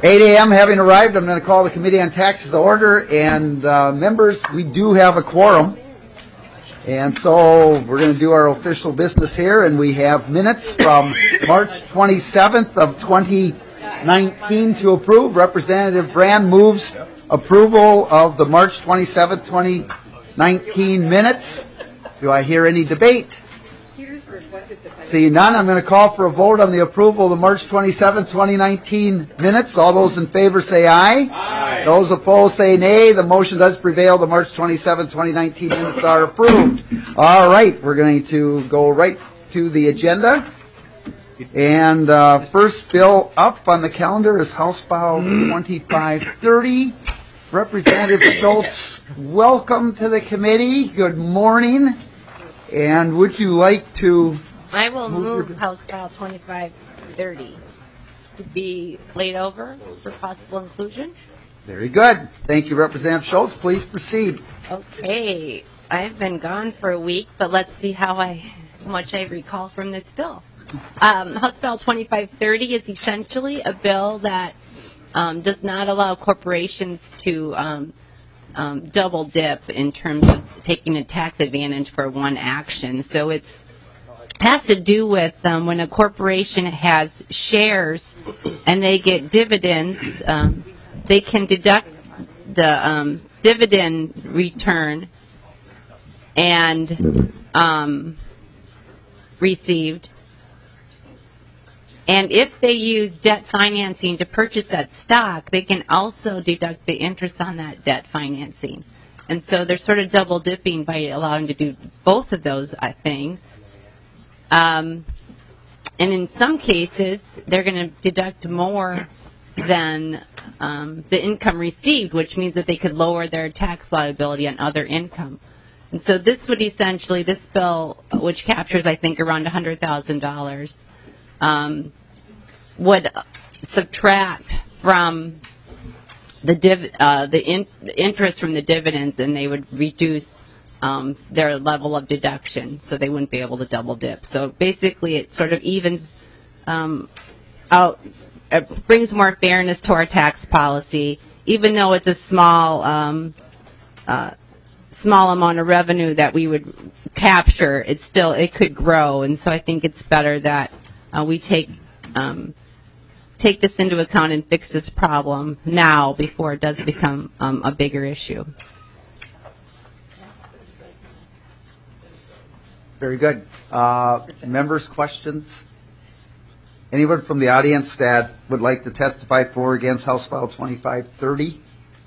8 a.m. having arrived, I'm going to call the Committee on Taxes to order. And members, we do have a quorum. And so we're going to do our official business here. And we have minutes from March 27th of 2019 to approve. Representative Brand moves approval of the March 27th, 2019 minutes. Do I hear any debate? See none, I'm going to call for a vote on the approval of the March 27th, 2019 minutes. All those in favor say aye. Aye. Those opposed say nay. The motion does prevail. The March 27th, 2019 minutes are approved. All right, we're going to go right to the agenda. And first bill up on the calendar is House File 2530. Representative Schultz, welcome to the committee. Good morning. And would you like to... I will move House File 2530 to be laid over for possible inclusion. Very good. Thank you, Representative Schultz. Please proceed. Okay. I've been gone for a week, but let's see how much I recall from this bill. House File 2530 is essentially a bill that does not allow corporations to double dip in terms of taking a tax advantage for one action. So it has to do with when a corporation has shares and they get dividends, they can deduct the dividend return and received. And if they use debt financing to purchase that stock, they can also deduct the interest on that debt financing. And so they're sort of double dipping by allowing to do both of those things. And in some cases, they're going to deduct more than the income received, which means that they could lower their tax liability on other income. And so this would essentially, this bill, which captures, I think, around $100,000, would subtract from the interest from the dividends, and they would reduce their level of deduction, so they wouldn't be able to double dip. So basically, it sort of evens out, it brings more fairness to our tax policy, even though it's a small amount of revenue that we would capture. It could grow, and so I think it's better that we take this into account and fix this problem now before it does become a bigger issue. Very good. Members, questions? Anyone from the audience that would like to testify for or against House File 2530?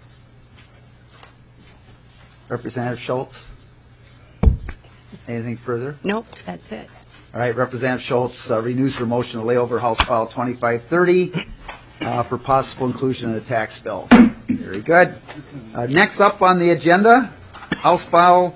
Representative Schultz? Anything further? Nope, that's it. All right, Representative Schultz renews her motion to lay over House File 2530 for possible inclusion in the tax bill. Very good. Next up on the agenda, House File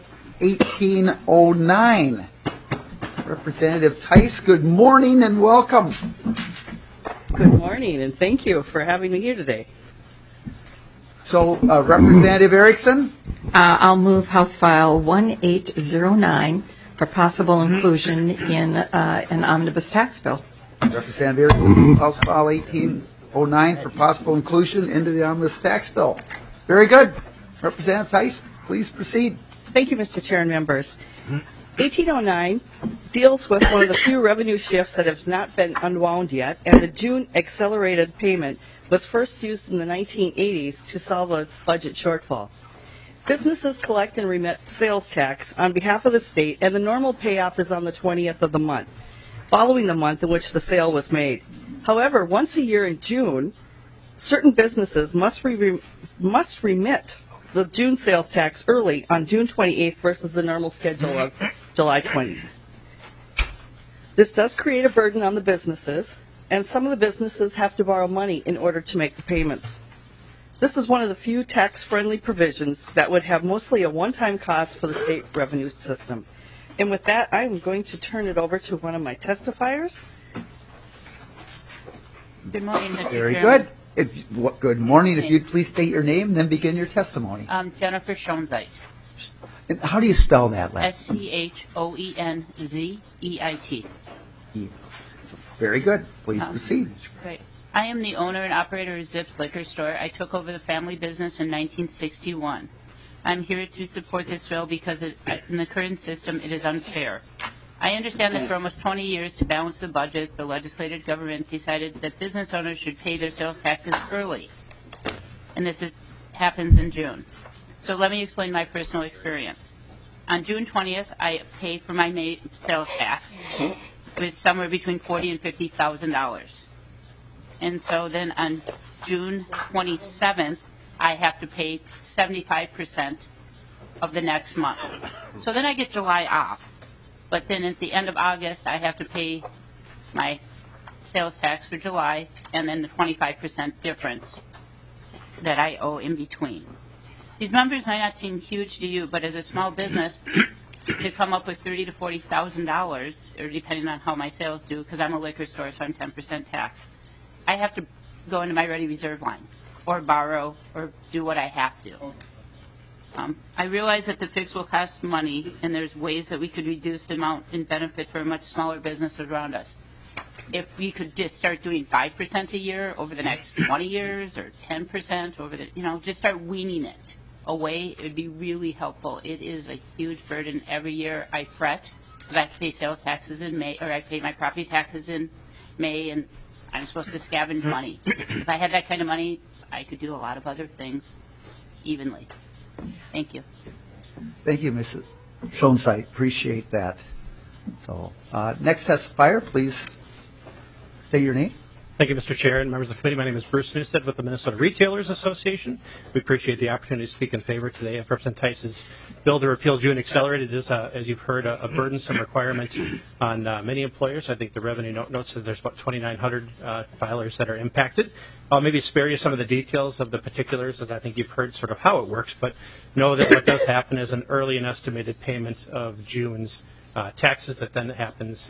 1809. Representative Tice, good morning and welcome. Good morning, and thank you for having me here today. So, Representative Erickson? I'll move House File 1809 for possible inclusion in an omnibus tax bill. Representative Erickson, House File 1809 for possible inclusion into the omnibus tax bill. Very good. Representative Tice, please proceed. Thank you, Mr. Chair and members. 1809 deals with one of the few revenue shifts that has not been unwound yet, and the June accelerated payment was first used in the 1980s to solve a budget shortfall. Businesses collect and remit sales tax on behalf of the state, and the normal payoff is on the 20th of the month, following the month in which the sale was made. However, once a year in June, certain businesses must remit the June sales tax early on June 28th versus the normal schedule of July 20th. This does create a burden on the businesses, and some of the businesses have to borrow money in order to make the payments. This is one of the few tax-friendly provisions that would have mostly a one-time cost for the state revenue system. And with that, I'm going to turn it over to one of my testifiers. Good morning, Mr. Very Chairman. good. Good morning. If you'd please state your name and then begin your testimony. Jennifer Schoenzeit. And how do you spell that last? Schoenzeit. Very good. Please proceed. Right. I am the owner and operator of Zips Liquor Store. I took over the family business in 1961. I'm here to support this bill because in the current system, it is unfair. I understand that for almost 20 years, to balance the budget, the legislative government decided that business owners should pay their sales taxes early. And this happens in June. So let me explain my personal experience. On June 20th, I pay for my sales tax. It was somewhere between $40,000 and $50,000. And so then on June 27th, I have to pay 75% of the next month. So then I get July off. But then at the end of August, I have to pay my sales tax for July and then the 25% difference that I owe in between. These numbers might not seem huge to you, but as a small business, to come up with $30,000 to $40,000, or depending on how my sales do, because I'm a liquor store, so I'm 10% taxed, I have to go into my ready reserve line, or borrow, or do what I have to. I realize that the fix will cost money, and there's ways that we could reduce the amount in benefit for a much smaller business around us. If we could just start doing 5% a year over the next 20 years, or 10% over the, just start weaning it away, it would be really helpful. It is a huge burden. Every year I fret because I have to pay sales taxes in May, or I pay my property taxes in May, and I'm supposed to scavenge money. If I had that kind of money, I could do a lot of other things evenly. Thank you. Thank you, Mrs. Schoensight. Appreciate that. So, next testifier, please say your name. Thank you, Mr. Chair and members of the committee. My name is Bruce Newstead with the Minnesota Retailers Association. We appreciate the opportunity to speak in favor today of Representative Tice's bill to repeal June Accelerated. It is, as you've heard, a burdensome requirement on many employers. I think the revenue notes that there's about 2,900 filers that are impacted. I'll maybe spare you some of the details of the particulars, as I think you've heard sort of how it works, but know that what does happen is an early and estimated payment of June's taxes that then happens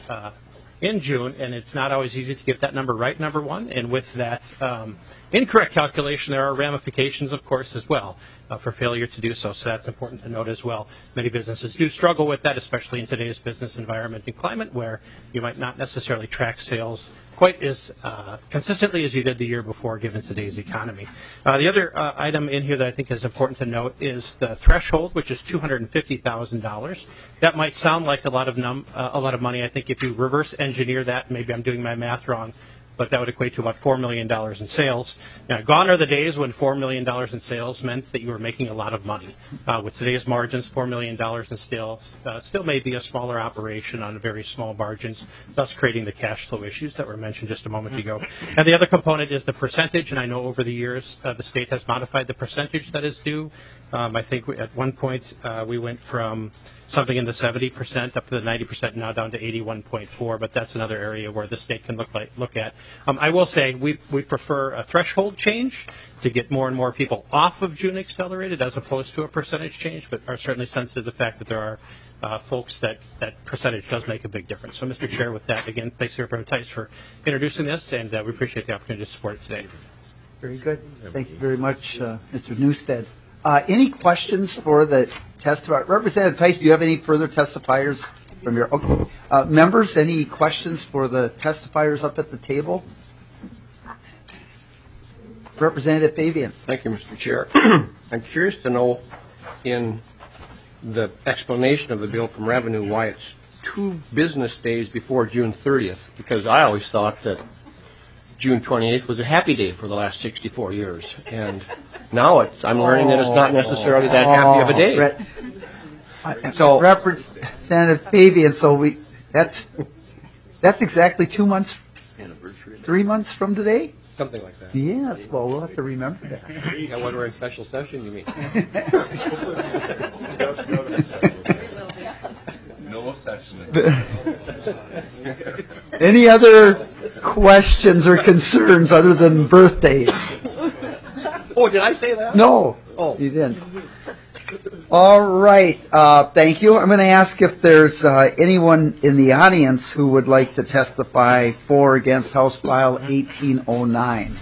in June, and it's not always easy to get that number right, number one. And with that incorrect calculation, there are ramifications, of course, as well for failure to do so. So that's important to note as well. Many businesses do struggle with that, especially in today's business environment and climate, where you might not necessarily track sales quite as consistently as you did the year before, given today's economy. The other item in here that I think is important to note is the threshold, which is $250,000. That might sound like a lot of money. I think if you reverse engineer that, maybe I'm doing my math wrong, but that would equate to about $4 million in sales. Now, gone are the days when $4 million in sales meant that you were making a lot of money. With today's margins, $4 million in sales still may be a smaller operation on very small margins, thus creating the cash flow issues that were mentioned just a moment ago. And the other component is the percentage, and I know over the years the state has modified the percentage that is due. I think at one point we went from something in the 70% up to the 90%, now down to 81.4%, but that's another area where the state can look at. I will say we prefer a threshold change to get more and more people off of June Accelerated as opposed to a percentage change, but are certainly sensitive to the fact that there are folks that percentage does make a big difference. So, Mr. Chair, with that, again, thanks to Representative Tice for introducing this, and we appreciate the opportunity to support it today. Very good. Thank you very much, Mr. Newstead. Any questions for the testifier? Representative Tice, do you have any further testifiers from your members? Any questions for the testifiers up at the table? Representative Fabian. Thank you, Mr. Chair. I'm curious to know, in the explanation of the bill from Revenue, why it's 2 business days before June 30th, because I always thought that June 28th was a happy day for the last 64 years, and now I'm learning that it's not necessarily that happy of a day. So, Representative Fabian, so that's exactly 2 months, 3 months from today? something like that. Yes, well, we'll have to remember that. And when we're in special session, you mean? No session. Any other questions or concerns other than birthdays? Oh, did I say that? No, you didn't. All right, thank you. I'm going to ask if there's anyone in the audience who would like to testify for or against House File 1809.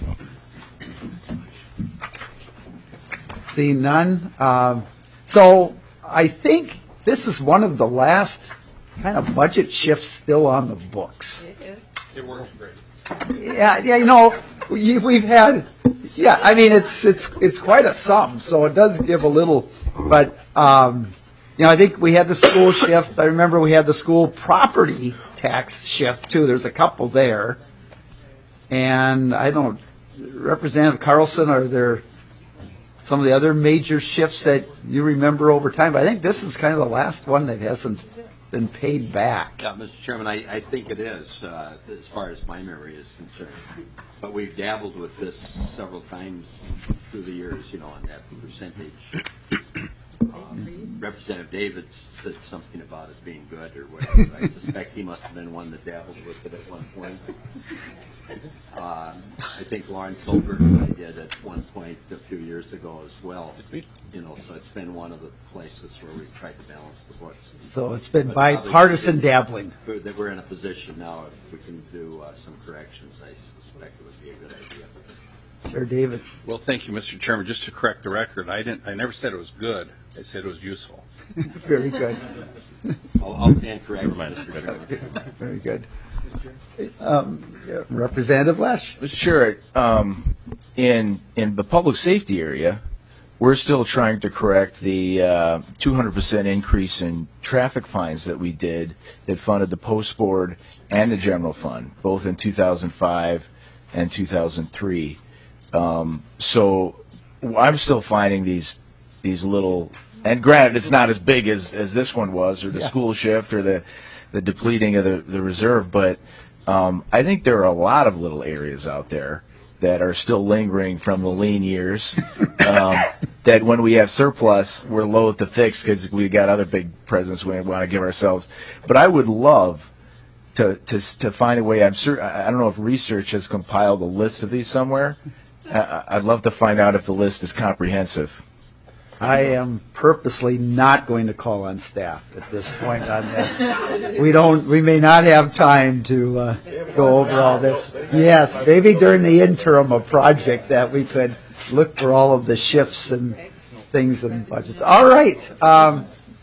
See none. So I think this is one of the last kind of budget shifts still on the books. It is. It works great. Yeah, we've had, I mean, it's quite a sum, so it does give a little, but, I think we had the school shift. I remember we had the school property tax shift, too. There's a couple there. And I don't, Representative Carlson, are there some of the other major shifts that you remember over time? But I think this is kind of the last one that hasn't been paid back. Yeah, Mr. Chairman, I think it is, as far as my memory is concerned. But we've dabbled with this several times through the years, on that percentage. Representative David said something about it being good or whatever. I suspect he must have been one that dabbled with it at one point. I think Lawrence Holbert did at one point a few years ago as well. So it's been one of the places where we've tried to balance the books. So it's been bipartisan dabbling. That we're in a position now, if we can do some corrections, I suspect it would be a good idea. Sure, David. Well, thank you, Mr. Chairman. Just to correct the record, I never said it was good. I said it was useful. Very good. I'll stand corrected, Mr. Chairman. Very good. Representative Lesh. Sure. In the public safety area, we're still trying to correct the 200% increase in traffic fines that we did that funded the post board and the general fund, both in 2005 and 2003. So I'm still finding these little, and granted, it's not as big as this one was, or the school shift, or the depleting of the reserve, but I think there are a lot of little areas out there that are still lingering from the lean years that when we have surplus, we're loath to fix because we got other big presents we want to give ourselves. But I would love to find a way. I'm sure, I don't know if research has compiled a list of these somewhere. I'd love to find out if the list is comprehensive. I am purposely not going to call on staff at this point on this. We may not have time to go over all this. Yes, maybe during the interim, a project that we could look for all of the shifts and things and budgets. All right. I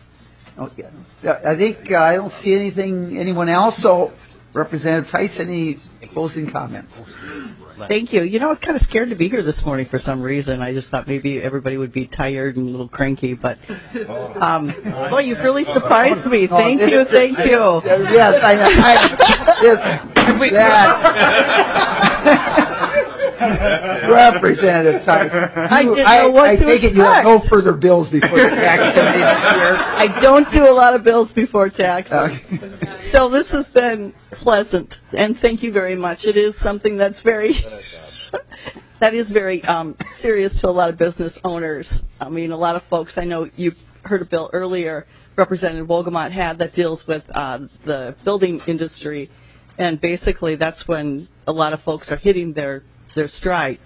think I don't see anyone else. So, Representative Tice, any closing comments? Thank you. I was kind of scared to be here this morning for some reason. I just thought maybe everybody would be tired and a little cranky, but boy, you've really surprised me. Thank you. Yes, I know. Representative Tice, I didn't know what I to take it you have no further bills before the tax committee this year. I don't do a lot of bills before taxes. So this has been pleasant, and thank you very much. It is something that's very serious to a lot of business owners. I mean, a lot of folks, I know you heard a bill earlier Representative Wolgamott had that deals with the building industry, and basically that's when a lot of folks are hitting their stride.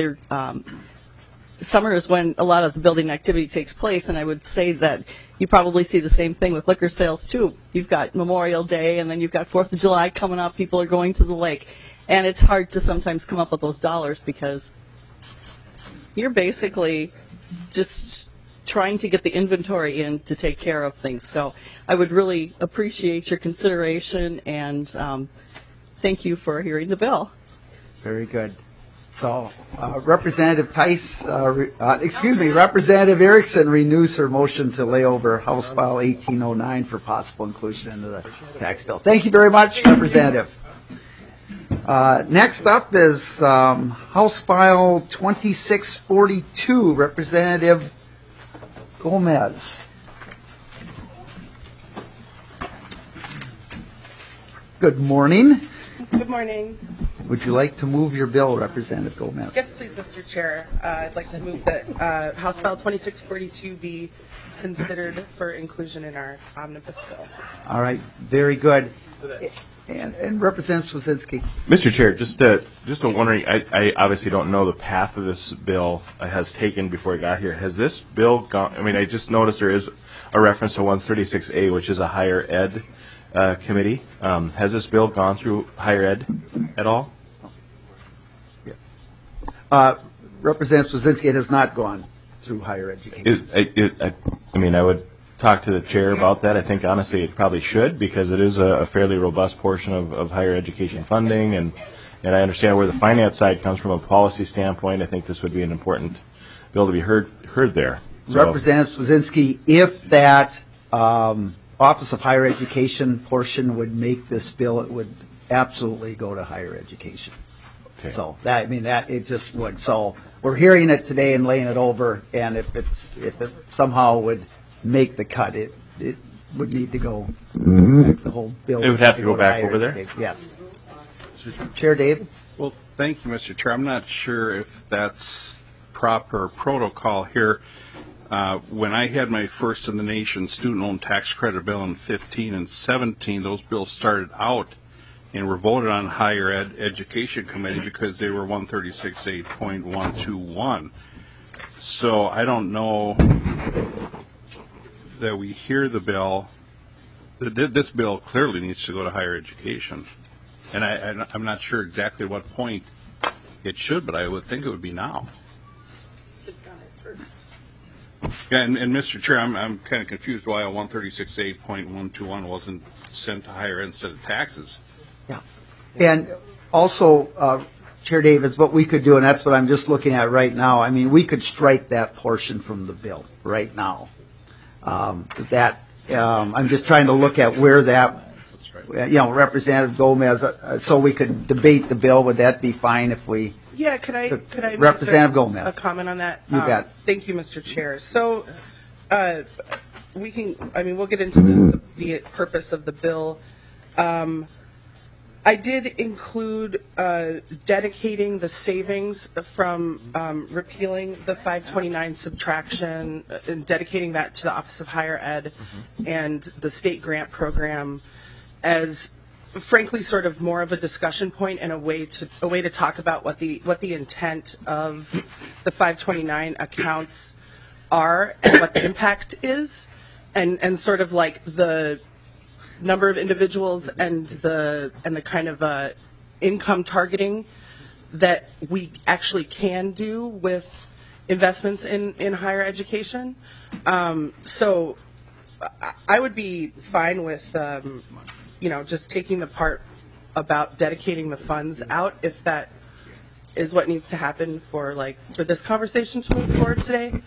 Summer is when a lot of the building activity takes place, and I would say that you probably see the same thing with liquor sales too. You've got Memorial Day, and then you've got 4th of July coming up. People are going to the lake, and it's hard to sometimes come up with those dollars because you're basically just trying to get the inventory in to take care of things. So I would really appreciate your consideration, and thank you for hearing the bill. Very good. So, Representative Tice, Representative Erickson renews her motion to lay over House File 1809 for possible inclusion into the tax bill. Thank you very much, Representative. Next up is House File 2642, Representative Gomez. Good morning. Good morning. Would you like to move your bill, Representative Gomez? Yes, please, Mr. Chair. I'd like to move that House File 2642 be considered for inclusion in our omnibus bill. All right, very good. And Representative Swazinski. Mr. Chair, just wondering, I obviously don't know the path of this bill has taken before it got here. Has this bill gone, I just noticed there is a reference to 136A, which is a higher ed committee. Has this bill gone through higher ed at all? Representative Swazinski, it has not gone through higher education. I would talk to the chair about that. I think honestly it probably should, because it is a fairly robust portion of higher education funding, and I understand where the finance side comes from a policy standpoint. I think this would be an important bill to be heard there. So, Representative Swazinski, if that Office of Higher Education portion would make this bill, it would absolutely go to higher education. okay. So that, I mean, that, it just would. So we're hearing it today and laying it over, and if it somehow would make the cut, it would need to go, the whole bill. It would have to go back higher over there? education. Yes. Chair Davids? Well, thank you, Mr. Chair. I'm not sure if that's proper protocol here. When I had my first in the nation student loan tax credit bill in 15 and 17, those bills started out and were voted on higher education committee because they were 136.8.121. So I don't know that we hear the bill. This bill clearly needs to go to higher education. And I'm not sure exactly what point it should, but I would think it would be now. Yeah, and Mr. Chair, I'm kind of confused why a 136.8.121 wasn't sent to higher ed instead of taxes. Yeah. And also, Chair Davids, what we could do, and that's what I'm just looking at right now, I mean, we could strike that portion from the bill right now. I'm just trying to look at where that, Representative Gomez, so we could debate the bill. Would that be fine if we? Yeah, could I Representative Gomez. a comment on that? You bet. Thank you, Mr. Chair. So we'll get into the purpose of the bill. I did include dedicating the savings from repealing the 529 subtraction and dedicating that to the Office of Higher Ed and the state grant program as, frankly, sort of more of a discussion point and a way to talk about what the intent of the 529 accounts are and what the impact is, and sort of like the number of individuals and the kind of income targeting that we actually can do with investments in higher education. So I would be fine with just taking the part about dedicating the funds out if that is what needs to happen for this conversation to move forward today,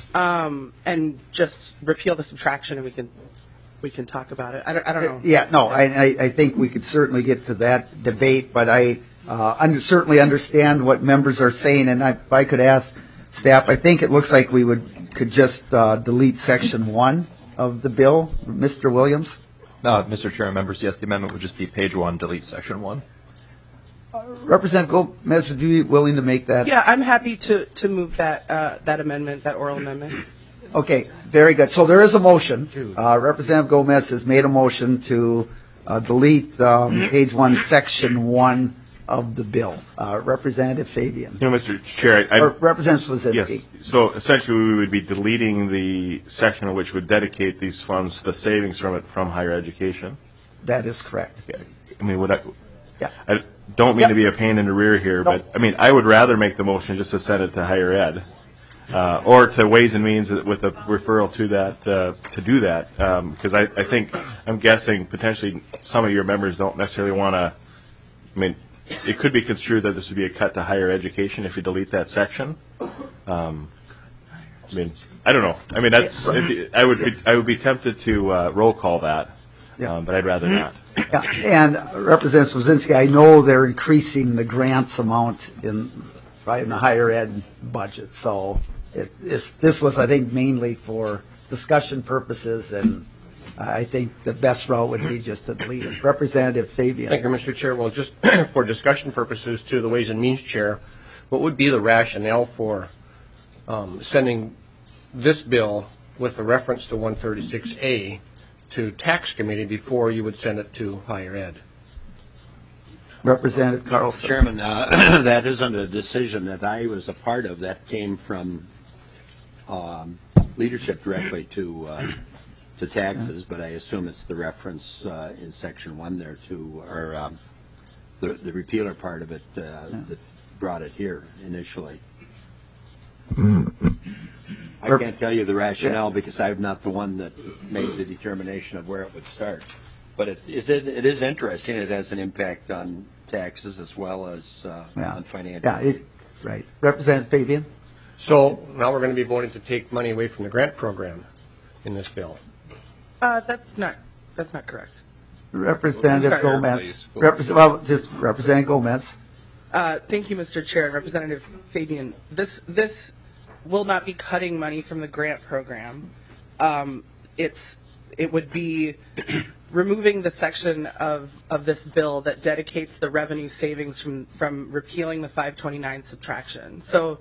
and just repeal the subtraction and we can talk about it. I don't know. Yeah, no, I think we could certainly get to that debate, but I certainly understand what members are saying, and if I could ask staff, I think it looks like we could just delete section 1 of the bill. Mr. Williams? Mr. Chair and members, yes, the amendment would just be page 1, delete section 1. Representative Gomez, would you be willing to make that? Yeah, I'm happy to move that amendment, that oral amendment. Okay, very good. So there is a motion. Representative Gomez has made a motion to delete page 1, section 1 of the bill. Representative Fabian. Mr. Chair, Representative Swazinski. Yes. So essentially, we would be deleting the section which would dedicate these funds, the savings from it, from higher education. That is correct. Okay. I mean, Yeah. I don't mean to be a pain in the rear here, but I mean, I would rather make the motion just to send it to higher ed, or to Ways and Means with a referral to that to do that, because I'm guessing potentially some of your members don't necessarily want to. I mean, it could be construed that this would be a cut to higher education if you delete that section. I mean, I don't know. I mean, that's I would be tempted to roll call that, but I'd rather not. Yeah. And Representative Swazinski, I know they're increasing the grants amount in the higher ed budget, so this was, I think, mainly for discussion purposes, and I think the best route would be just to delete it. Representative Fabian. Thank you, Mr. Chair. Well, just for discussion purposes to the Ways and Means Chair, what would be the rationale for sending this bill with a reference to 136A to Tax Committee before you would send it to higher ed? Representative Carlson. Chairman, that isn't a decision that I was a part of. That came from leadership directly to taxes, but I assume it's the reference in section 1 there to, or the repealer part of it that brought it here initially. I can't tell you the rationale because I'm not the one that made the determination of where it would start. But it is interesting. It has an impact on taxes as well as on financial. Yeah, right. Representative Fabian? So now we're going to be voting to take money away from the grant program in this bill. That's not correct. Representative Sorry. Gomez. Representative Gomez. Thank you, Mr. Chair and Representative Fabian. This will not be cutting money from the grant program. It would be removing the section of this bill that dedicates the revenue savings from repealing the 529 subtraction. So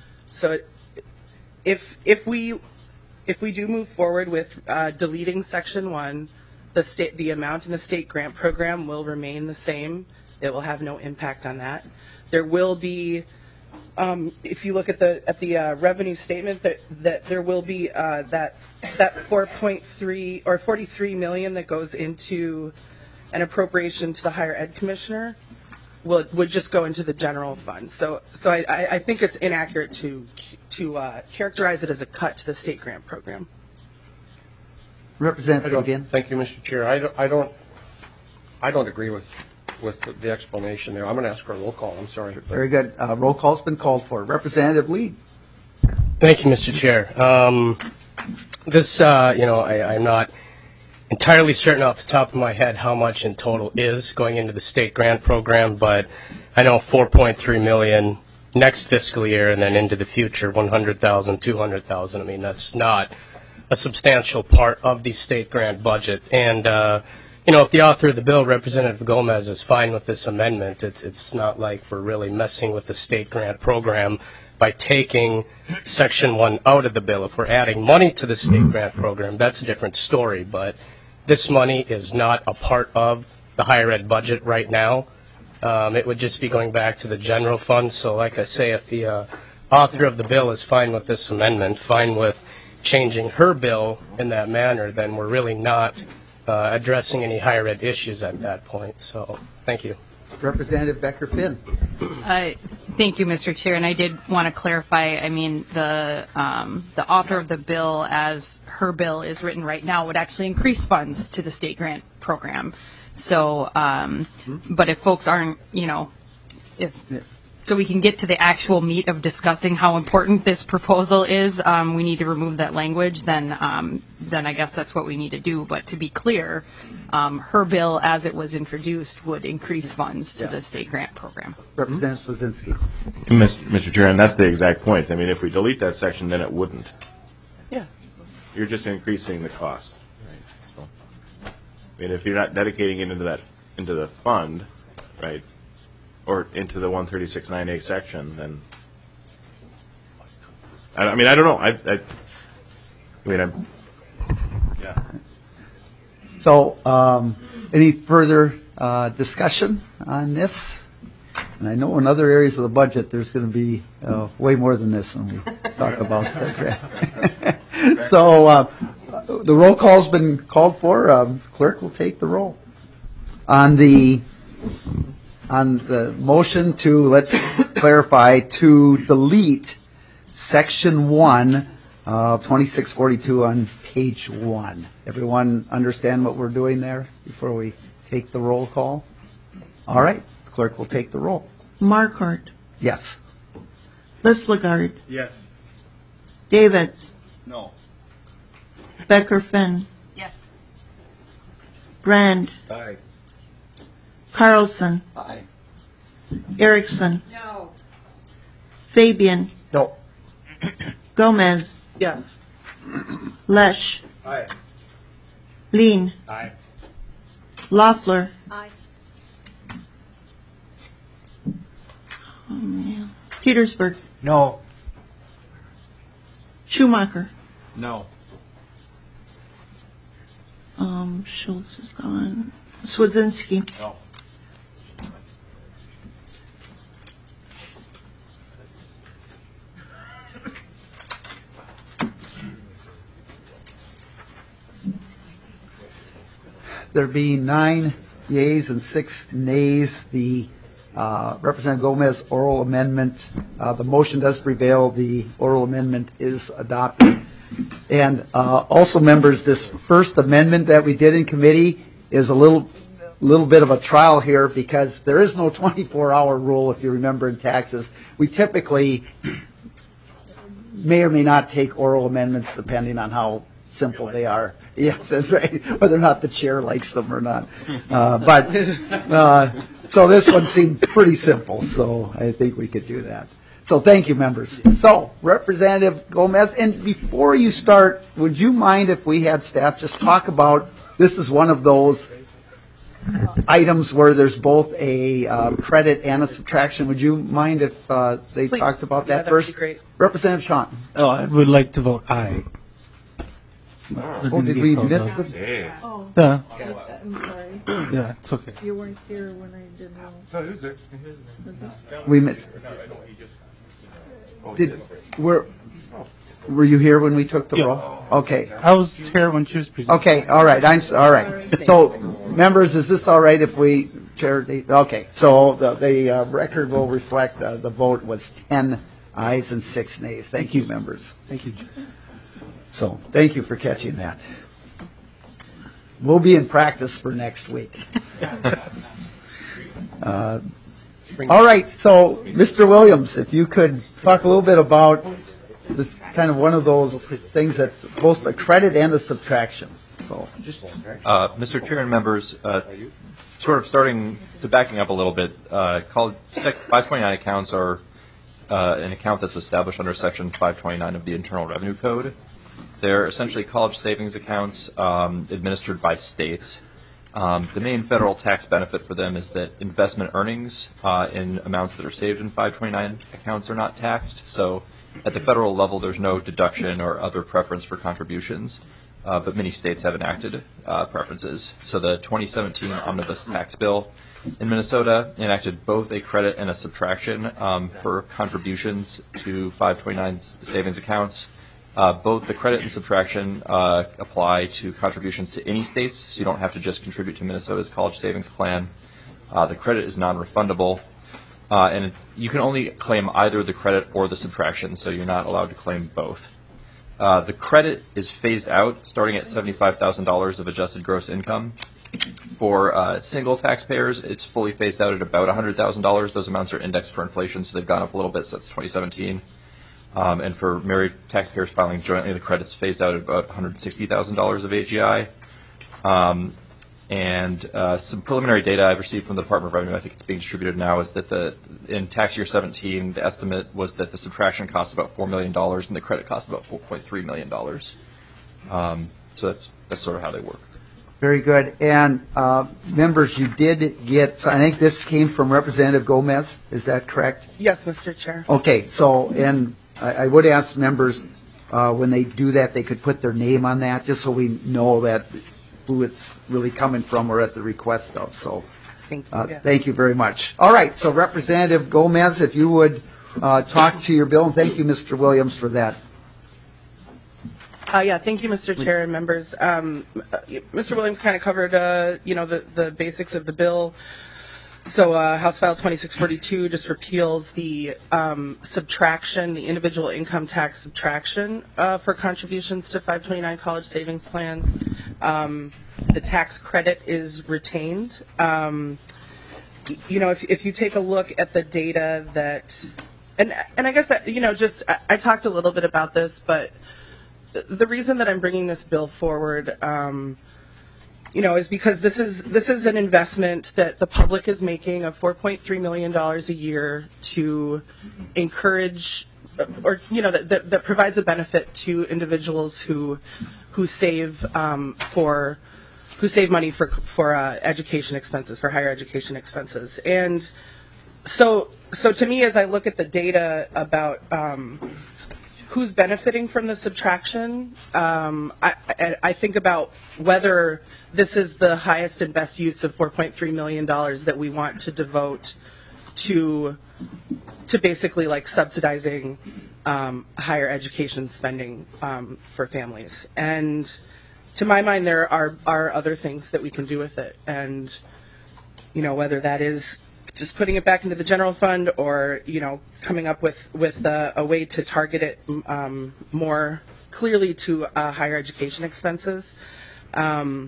if we do move forward with deleting section 1, the amount in the state grant program will remain the same. It will have no impact on that. There will be, if you look at the revenue statement, that there will be that 4.3 or 43 million that goes into an appropriation to the higher ed commissioner would just go into the general fund. So I think it's inaccurate to characterize it as a cut to the state grant program. Representative Fabian. Thank you, Mr. Chair. I don't agree with the explanation there. I'm going to ask for a roll call. I'm sorry. Very good. Roll call's been called for. Representative Lee. Thank you, Mr. Chair. I'm not entirely certain off the top of my head how much in total is going into the state grant program, but I know 4.3 million next fiscal year and then into the future, 100,000, 200,000. I mean, that's not a substantial part of the state grant budget. And, if the author of the bill, Representative Gomez, is fine with this amendment, it's not like we're really messing with the state grant program by taking Section 1 out of the bill. If we're adding money to the state grant program, that's a different story. But this money is not a part of the higher ed budget right now. It would just be going back to the general fund. So like I say, if the author of the bill is fine with this amendment, fine with changing her bill in that manner, then we're really not addressing any higher ed issues at that point. So thank you. Representative Becker-Finn. Thank you, Mr. Chair. And I did want to clarify, I mean, the author of the bill, as her bill is written right now, would actually increase funds to the state grant program. So, but if folks aren't, so we can get to the actual meat of discussing how important this proposal is, we need to remove that language, then I guess that's what we need to do. But to be clear, her bill, as it was introduced, would increase funds to the state grant program. Representative Swazinski. Mr. Chair, and that's the exact point. I mean, if we delete that section, then it wouldn't. Yeah. You're just increasing the cost. Right. So, I mean, if you're not dedicating it into the fund, right, or into the 136.9A section, then I mean, I don't know. Yeah. So, any further discussion on this? And I know in other areas of the budget, there's going to be way more than this when we talk about the draft. So, the roll call's been called for. Clerk will take the roll. On the motion to, let's clarify, to delete Section 1 of 2642 on page 1. Everyone understand what we're doing there before we take the roll call? All right. The clerk will take the roll. Marquardt. Yes. Lislegard. Yes. Davids. No. Becker-Finn. Yes. Brand. Aye. Carlson. Aye. Erickson. No. Fabian. No. Gomez. Yes. Lesh. Aye. Lean. Aye. Loeffler. Aye. Petersburg. No. Schumacher. No. Schultz is gone. Swazinski. No. There being 9 yeas and 6 nays, the Representative Gomez, oral amendment. The motion does prevail. The oral amendment is adopted. And also, members, this first amendment that we did in committee is a little bit of a trial here because there is no 24-hour rule, if you remember, in taxes. We typically may or may not take oral amendments depending on how simple they are. Yes, that's right. Whether or not the chair likes them or not. So this one seemed pretty simple, so I think we could do that. So thank you, members. So, Representative Gomez, and before you start, would you mind if we had staff just talk about, this is one of those items where there's both a credit and a subtraction. Would you mind if they Please. talked about that Yeah, that'd first? be great. Representative Shawn. Oh, I would like to vote aye. Oh, did we miss the? Oh. Yeah. I'm sorry. Yeah, it's okay. You weren't here when I did roll. No, he was there. Was it? We missed. Were you here when we took the roll? Okay. I was here when she was presenting. Okay, all right, all right. So, members, is this all right if we, Chair, okay, so the record will reflect the vote was 10 ayes and 6 nays. Thank you, members. Thank you. So, thank you for catching that. We'll be in practice for next week. All right, so, Mr. Williams, if you could talk a little bit about this kind of one of those things that's both a credit and a subtraction. So, Mr. Chair and members, sort of starting to backing up a little bit, called 529 accounts are an account that's established under Section 529 of the Internal Revenue Code. They're essentially college savings accounts administered by states. The main federal tax benefit for them is that investment earnings in amounts that are saved in 529 accounts are not taxed. So at the federal level, there's no deduction or other preference for contributions, but many states have enacted preferences. So the 2017 Omnibus Tax Bill in Minnesota enacted both a credit and a subtraction for contributions to 529 savings accounts. Both the credit and subtraction apply to contributions to any states, so you don't have to just contribute to Minnesota's college savings plan. The credit is non-refundable, and you can only claim either the credit or the subtraction, so you're not allowed to claim both. The credit is phased out starting at $75,000 of adjusted gross income. For single taxpayers, it's fully phased out at about $100,000. Those amounts are indexed for inflation, so they've gone up a little bit since 2017. And for married taxpayers filing jointly, the credit's phased out at about $160,000 of AGI. Some preliminary data I've received from the Department of Revenue, I think it's being distributed now, is that in tax year 17, the estimate was that the subtraction cost about $4 million and the credit cost about $4.3 million. So that's sort of how they work. very good. And members, you did get, so I think this came from Representative Gomez, is that correct? Yes, Mr. Chair. Okay, so, and I would ask members, when they do that, they could put their name on that, just so we know that who it's really coming from or at the request of. So, thank you very much. All right, so Representative Gomez, if you would talk to your bill, and thank you, Mr. Williams, for that. Thank you, Mr. Chair and members. Mr. Williams kind of covered, the basics of the bill. So House File 2642 just repeals the subtraction, the individual income tax subtraction for contributions to 529 college savings plans. The tax credit is retained. If you take a look at the data that, and I guess that, I talked a little bit about this, but the reason that I'm bringing this bill forward, is because this is an investment that the public is making of $4.3 million a year to encourage, or that provides a benefit to individuals who save money for education expenses, for higher education expenses. And so to me, as I look at the data about who's benefiting from the subtraction, I think about whether this is the highest and best use of $4.3 million that we want to devote to basically like subsidizing higher education spending for families. And to my mind, there are other things that we can do with it. And, whether that is just putting it back into the general fund, or coming up with a way to target it more clearly to higher education expenses. I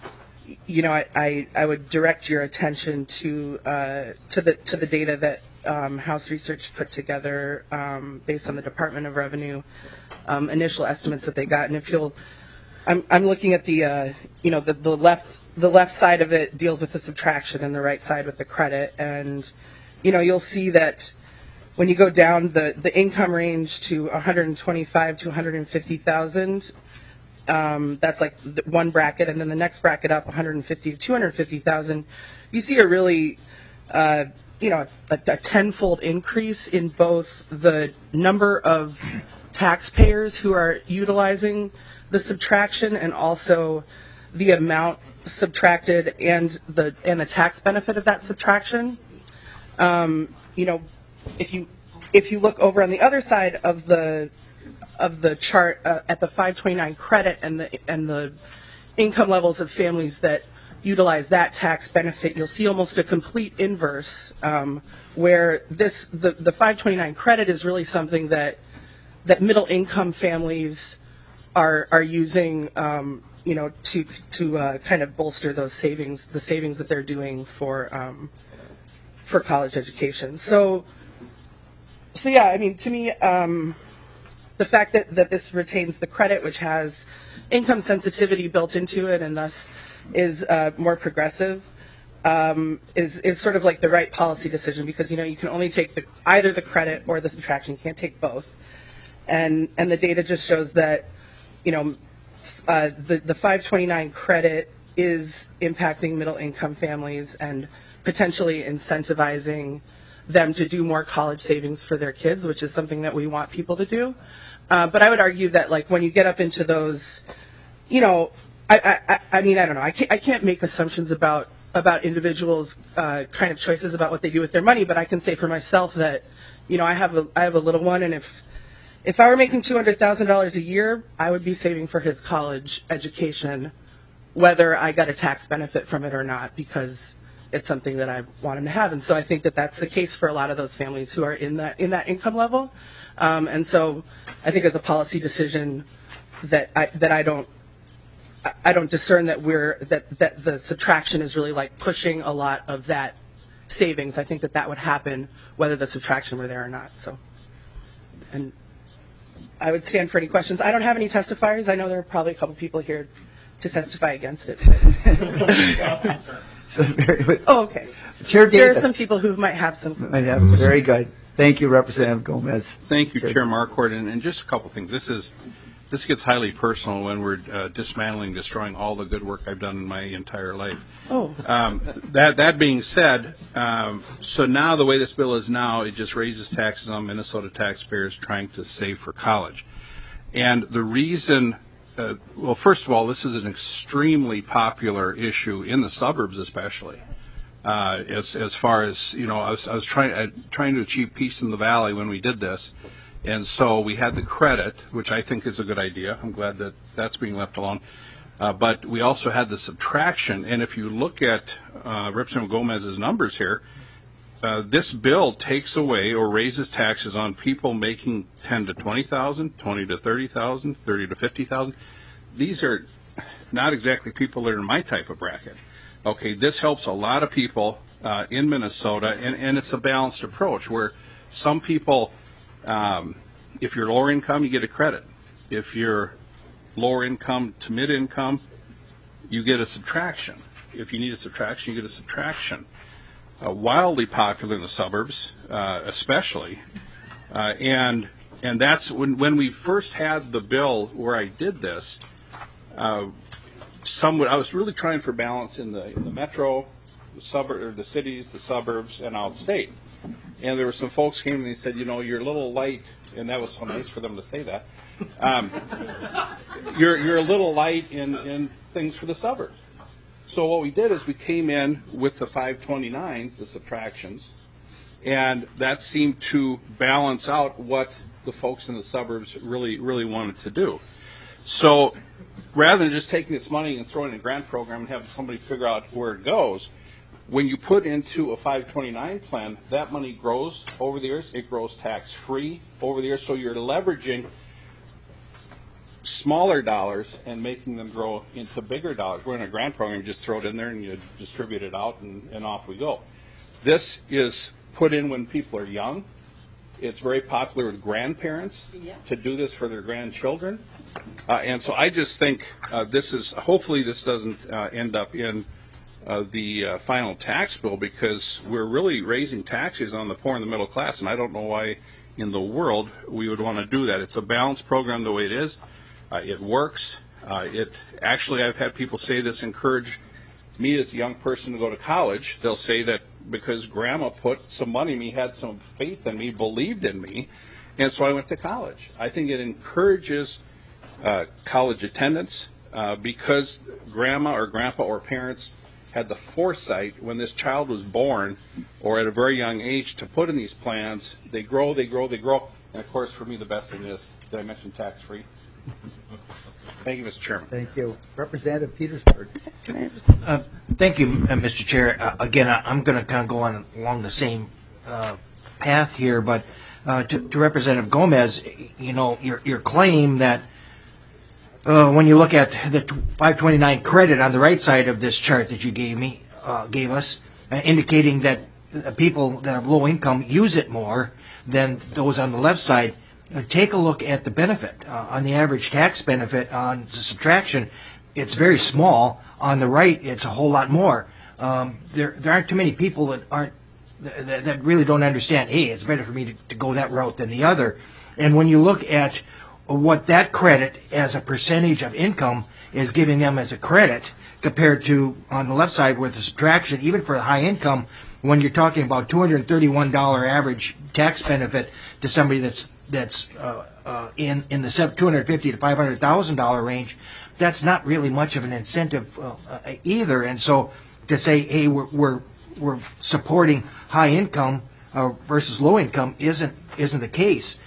would direct your attention to the data that House Research put together based on the Department of Revenue initial estimates that they got. And if you'll, I'm looking at the left side of it deals with the subtraction and the right side with the credit, and you'll see that when you go down the income range to 125 to 150,000. That's like one bracket, and then the next bracket up 150 to 250,000. You see a really, a tenfold increase in both the number of taxpayers who are utilizing the subtraction and also the amount subtracted and the tax benefit of that subtraction. If you look over on the other side of the chart at the 529 credit and the income levels of families that utilize that tax benefit, you'll see almost a complete inverse, where the 529 credit is really something that middle income families are using to kind of bolster those savings, the savings that they're doing for college education. So yeah, I mean, to me, the fact that this retains the credit, which has income sensitivity built into it and thus is more progressive, is sort of like the right policy decision, because you can only take either the credit or the subtraction. You can't take both, and the data just shows that the 529 credit is impacting middle income families and potentially incentivizing them to do more college savings for their kids, which is something that we want people to do. But I would argue that, like, when you get up into those, I mean, I don't know. I can't make assumptions about individuals' kind of choices about what they do with their money, but I can say for myself that, I have a little one, and if I were making $200,000 a year, I would be saving for his college education, whether I got a tax benefit from it or not, because it's something that I want him to have. And so I think that that's the case for a lot of those families who are in that income level. And so I think as a policy decision that I don't discern that that the subtraction is really like pushing a lot of that savings. I think that would happen whether the subtraction were there or not. So, and I would stand for any questions. I don't have any testifiers. I know there are probably a couple people here to testify against it. Oh, okay. Chair Davis. There are some people who might have some. Very good. Thank you, Representative Gomez. Thank you, Chair Marquardt. And just a couple things. This gets highly personal when we're destroying all the good work I've done in my entire life. Oh. That being said, so now the way this bill is now, it just raises taxes on Minnesota taxpayers trying to save for college. And the reason, well, first of all, this is an extremely popular issue in the suburbs, especially. As far as, I was trying to achieve peace in the valley when we did this. And so we had the credit, which I think is a good idea. I'm glad that that's being left alone. But we also had the subtraction. And if you look at Representative Gomez's numbers here, this bill takes away or raises taxes on people making $10,000 to $20,000, $20,000 to $30,000, $30,000 to $50,000. These are not exactly people that are in my type of bracket. Okay, this helps a lot of people in Minnesota, and it's a balanced approach where some people, if you're lower income, you get a credit. If you're lower income to mid income, you get a subtraction. If you need a subtraction, you get a subtraction. Wildly popular in the suburbs, especially, and that's when we first had the bill where I did this. I was really trying for balance in the metro, the suburb, or the cities, the suburbs, and outstate. And there were some folks came and they said, you're a little light, and that was so nice for them to say that. You're a little light in things for the suburbs. So what we did is we came in with the 529s, the subtractions, and that seemed to balance out what the folks in the suburbs really, really wanted to do. So rather than just taking this money and throwing it in a grant program and having somebody figure out where it goes, When you put into a 529 plan, that money grows over the years. It grows tax-free over the years. So you're leveraging smaller dollars and making them grow into bigger dollars. We're in a grant program, you just throw it in there and you distribute it out and off we go. This is put in when people are young. It's very popular with grandparents to do this for their grandchildren. And so I just think hopefully this doesn't end up in the final tax bill, because we're really raising taxes on the poor and the middle class, and I don't know why in the world we would want to do that. It's a balanced program the way it is. It works. Actually, I've had people say this encouraged me as a young person to go to college. They'll say that because Grandma put some money in me, had some faith in me, believed in me, and so I went to college. I think it encourages college attendance because Grandma or Grandpa or parents had the foresight when this child was born or at a very young age to put in these plans. They grow, they grow, they grow. And of course, for me, the best thing is, did I mention tax-free? Thank you, Mr. Chairman. Thank you. Representative Petersburg. Thank you, Mr. Chair. Again, I'm going to kind of go on along the same path here, but to Representative Gomez, you know, your claim that when you look at the 529 credit on the right side of this chart that you gave us, indicating that people that have low income use it more than those on the left side, take a look at the benefit. On the average tax benefit on the subtraction, it's very small. On the right, it's a whole lot more. There aren't too many people that really don't understand, hey, it's better for me to go that route than the other. And when you look at what that credit as a percentage of income is giving them as a credit compared to on the left side with the subtraction, even for the high income, when you're talking about $231 average tax benefit to somebody that's in the $250,000 to $500,000 range, that's not really much of an incentive either. And so to say, hey, we're supporting high income versus low income isn't the case.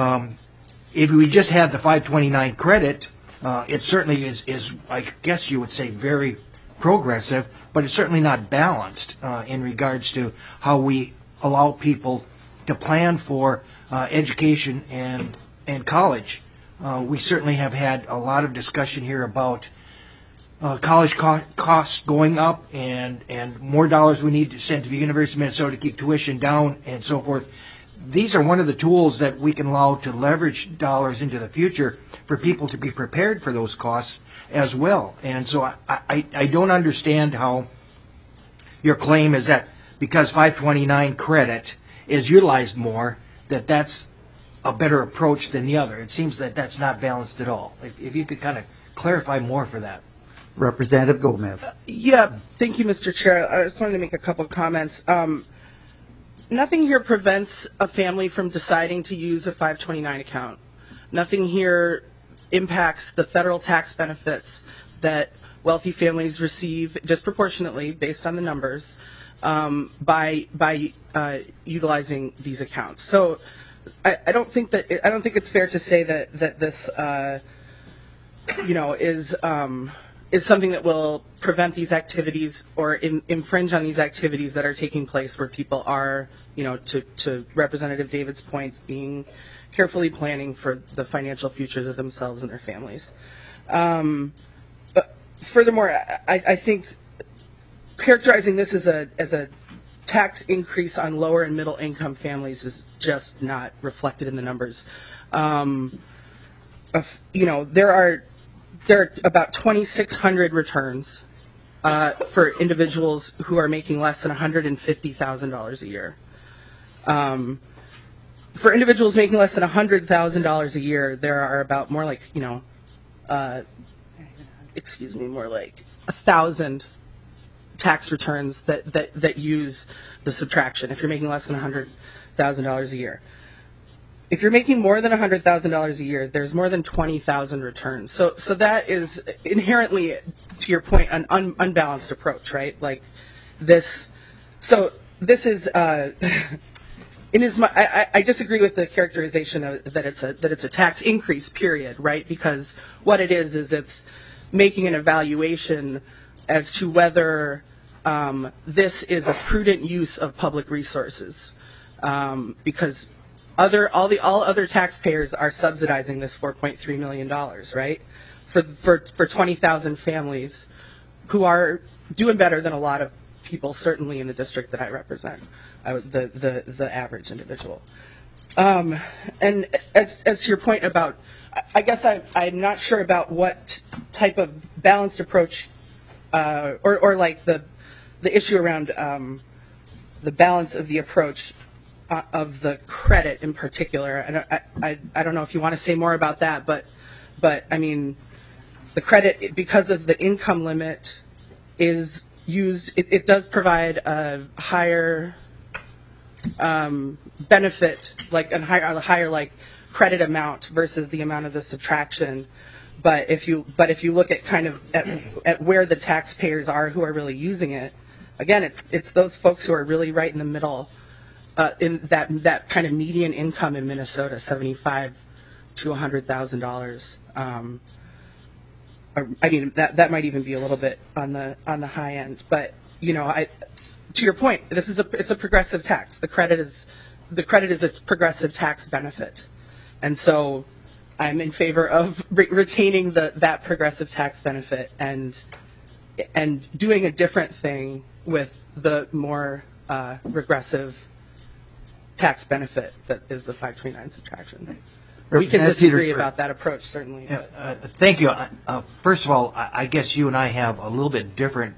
If we just had the 529 credit, it certainly is, I guess you would say, very progressive, but it's certainly not balanced in regards to how we allow people to plan for education and college. We certainly have had a lot of discussion here about college costs going up and more dollars we need to send to the University of Minnesota to keep tuition down and so forth. These are one of the tools that we can allow to leverage dollars into the future for people to be prepared for those costs as well. And so I don't understand how your claim is that because 529 credit is utilized more, that's a better approach than the other. It seems that that's not balanced at all. If you could kind of clarify more for that. Representative Gomez. Yeah, thank you, Mr. Chair. I just wanted to make a couple of comments. Nothing here prevents a family from deciding to use a 529 account. Nothing here impacts the federal tax benefits that wealthy families receive disproportionately based on the numbers by utilizing these accounts. So I don't think it's fair to say that this is something that will prevent these activities or infringe on these activities that are taking place where people are, to Representative David's point, being carefully planning for the financial futures of themselves and their families. But furthermore, I think characterizing this as a tax increase on lower and middle income families is just not reflected in the numbers. There are about 2,600 returns for individuals who are making less than $150,000 a year. For individuals making less than $100,000 a year, there are about more like 1,000 tax returns that use the subtraction if you're making less than $100,000 a year. If you're making more than $100,000 a year, there's more than 20,000 returns. So that is inherently, to your point, an unbalanced approach, right? Like this. So this is. I disagree with the characterization that it's a tax increase, period, right? Because what it is it's making an evaluation as to whether this is a prudent use of public resources, because all other taxpayers are subsidizing this $4.3 million, right? For 20,000 families who are doing better than a lot of people, certainly in the district that I represent, the average individual. And as to your point about, I guess I'm not sure about what type of balanced approach, or like the issue around the balance of the approach of the credit in particular. I don't know if you want to say more about that, but I mean, the credit, because of the income limit, is used. It does provide a higher benefit, like a higher like credit amount versus the amount of the subtraction. But if you look at kind of at where the taxpayers are who are really using it, again, it's those folks who are really right in the middle, in that kind of median income in Minnesota, $75,000 to $100,000. I mean, that might even be a little bit on the high end. But you know, to your point, it's a progressive tax. The credit is a progressive tax benefit, and so I'm in favor of retaining that progressive tax benefit and doing a different thing with the more regressive tax benefit that is the 529 subtraction. We can disagree about that approach, certainly. Thank you. First of all, I guess you and I have a little bit different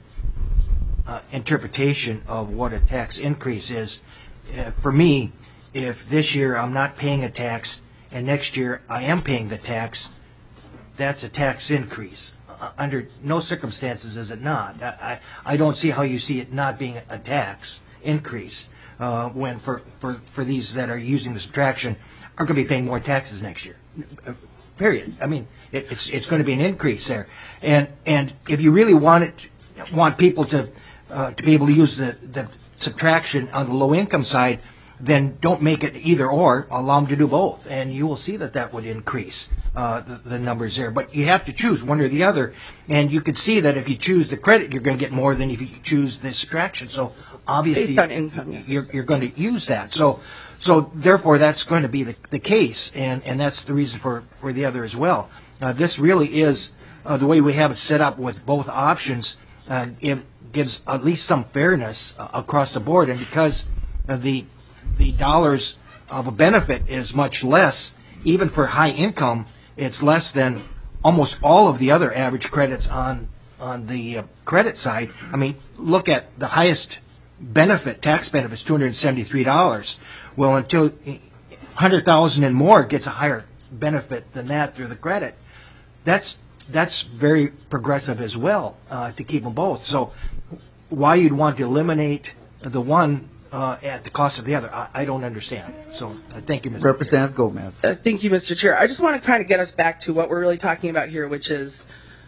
interpretation of what a tax increase is. For me, if this year I'm not paying a tax and next year I am paying the tax, that's a tax increase. Under no circumstances is it not. I don't see how you see it not being a tax increase when for these that are using the subtraction are going to be paying more taxes next year. Period. I mean, it's going to be an increase there. And if you really want people to be able to use the subtraction on the low income side, then don't make it either or. Allow them to do both, and you will see that would increase the numbers there. But you have to choose one or the other, and you could see that if you choose the credit, you're going to get more than if you choose the subtraction. So obviously, based on income, yes. you're going to use that. So therefore, that's going to be the case, and that's the reason for the other as well. This really is the way we have it set up with both options. It gives at least some fairness across the board, and because the dollars of a benefit is much less, even for high income, it's less than almost all of the other average credits on the credit side. I mean, look at the highest tax benefit is $273. Well, until $100,000 and more gets a higher benefit than that through the credit. That's very progressive as well, to keep them both. So why you'd want to eliminate the one at the cost of the other, I don't understand. So thank you, Mr. Representative Gomez. Thank you, Mr. Chair. I just want to kind of get us back to what we're really talking about here, which is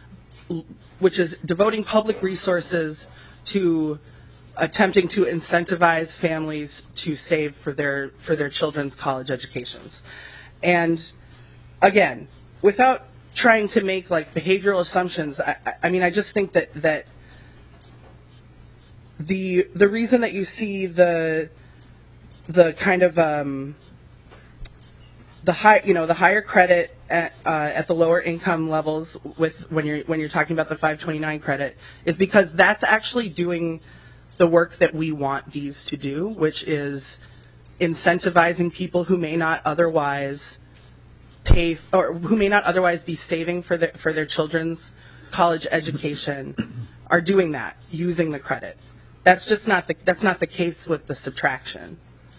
devoting public resources to attempting to incentivize families to save for their children's college educations. And again, without trying to make like behavioral assumptions, I mean, I just think that the reason that you see the kind of the higher credit at the lower income levels when you're talking about the 529 credit is because that's actually doing the work that we want these to do, which is incentivizing people who may not otherwise pay or who may not otherwise be saving for their children's college education are doing that using the credit. That's just not the case with the subtraction.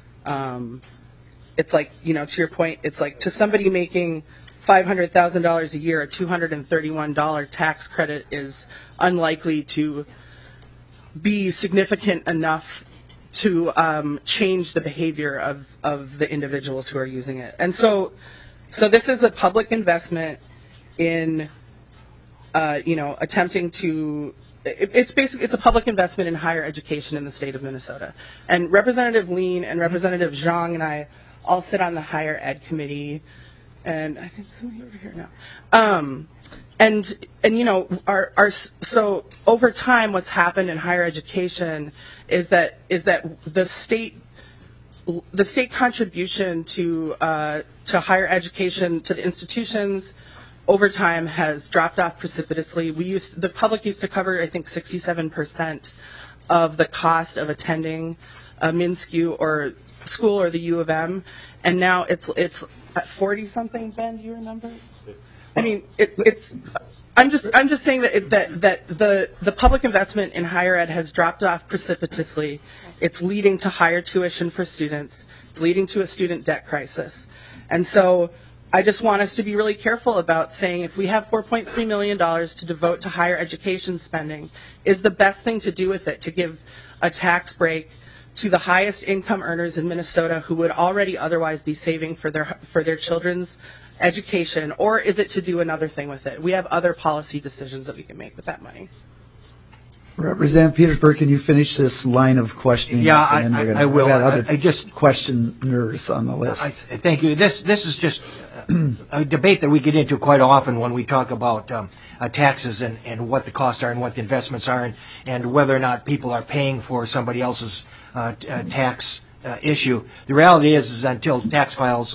It's like, you know, to your point, it's like to somebody making $500,000 a year, a $231 tax credit is unlikely to be significant enough to change the behavior of the individuals who are using it. And so this is a public investment in, attempting to. It's a public investment in higher education in the state of Minnesota. And Representative Lean and Representative Zhang and I all sit on the higher ed committee, and I think somebody over here now. And so over time, what's happened in higher education is that the state contribution to higher education, to the institutions, over time has dropped off precipitously. The public used to cover, I think, 67% of the cost of attending a MnSCU or school or the U of M, and now it's at 40 something. Ben, do you remember? I mean, I'm just saying that the public investment in higher ed has dropped off precipitously. It's leading to higher tuition for students. It's leading to a student debt crisis. And so I just want us to be really careful about saying if we have $4.3 million to devote to higher education spending, is the best thing to do with it to give a tax break to the highest income earners in Minnesota who would already otherwise be saving for their children's education, or is it to do another thing with it? We have other policy decisions that we can make with that money. Representative Petersburg, can you finish this line of questioning? Yeah, And then I will. We've got other I just questioners on the list. Thank you. This is just a debate that we get into quite often when we talk about taxes and what the costs are and what the investments are and whether or not people are paying for somebody else's tax issue. The reality is until tax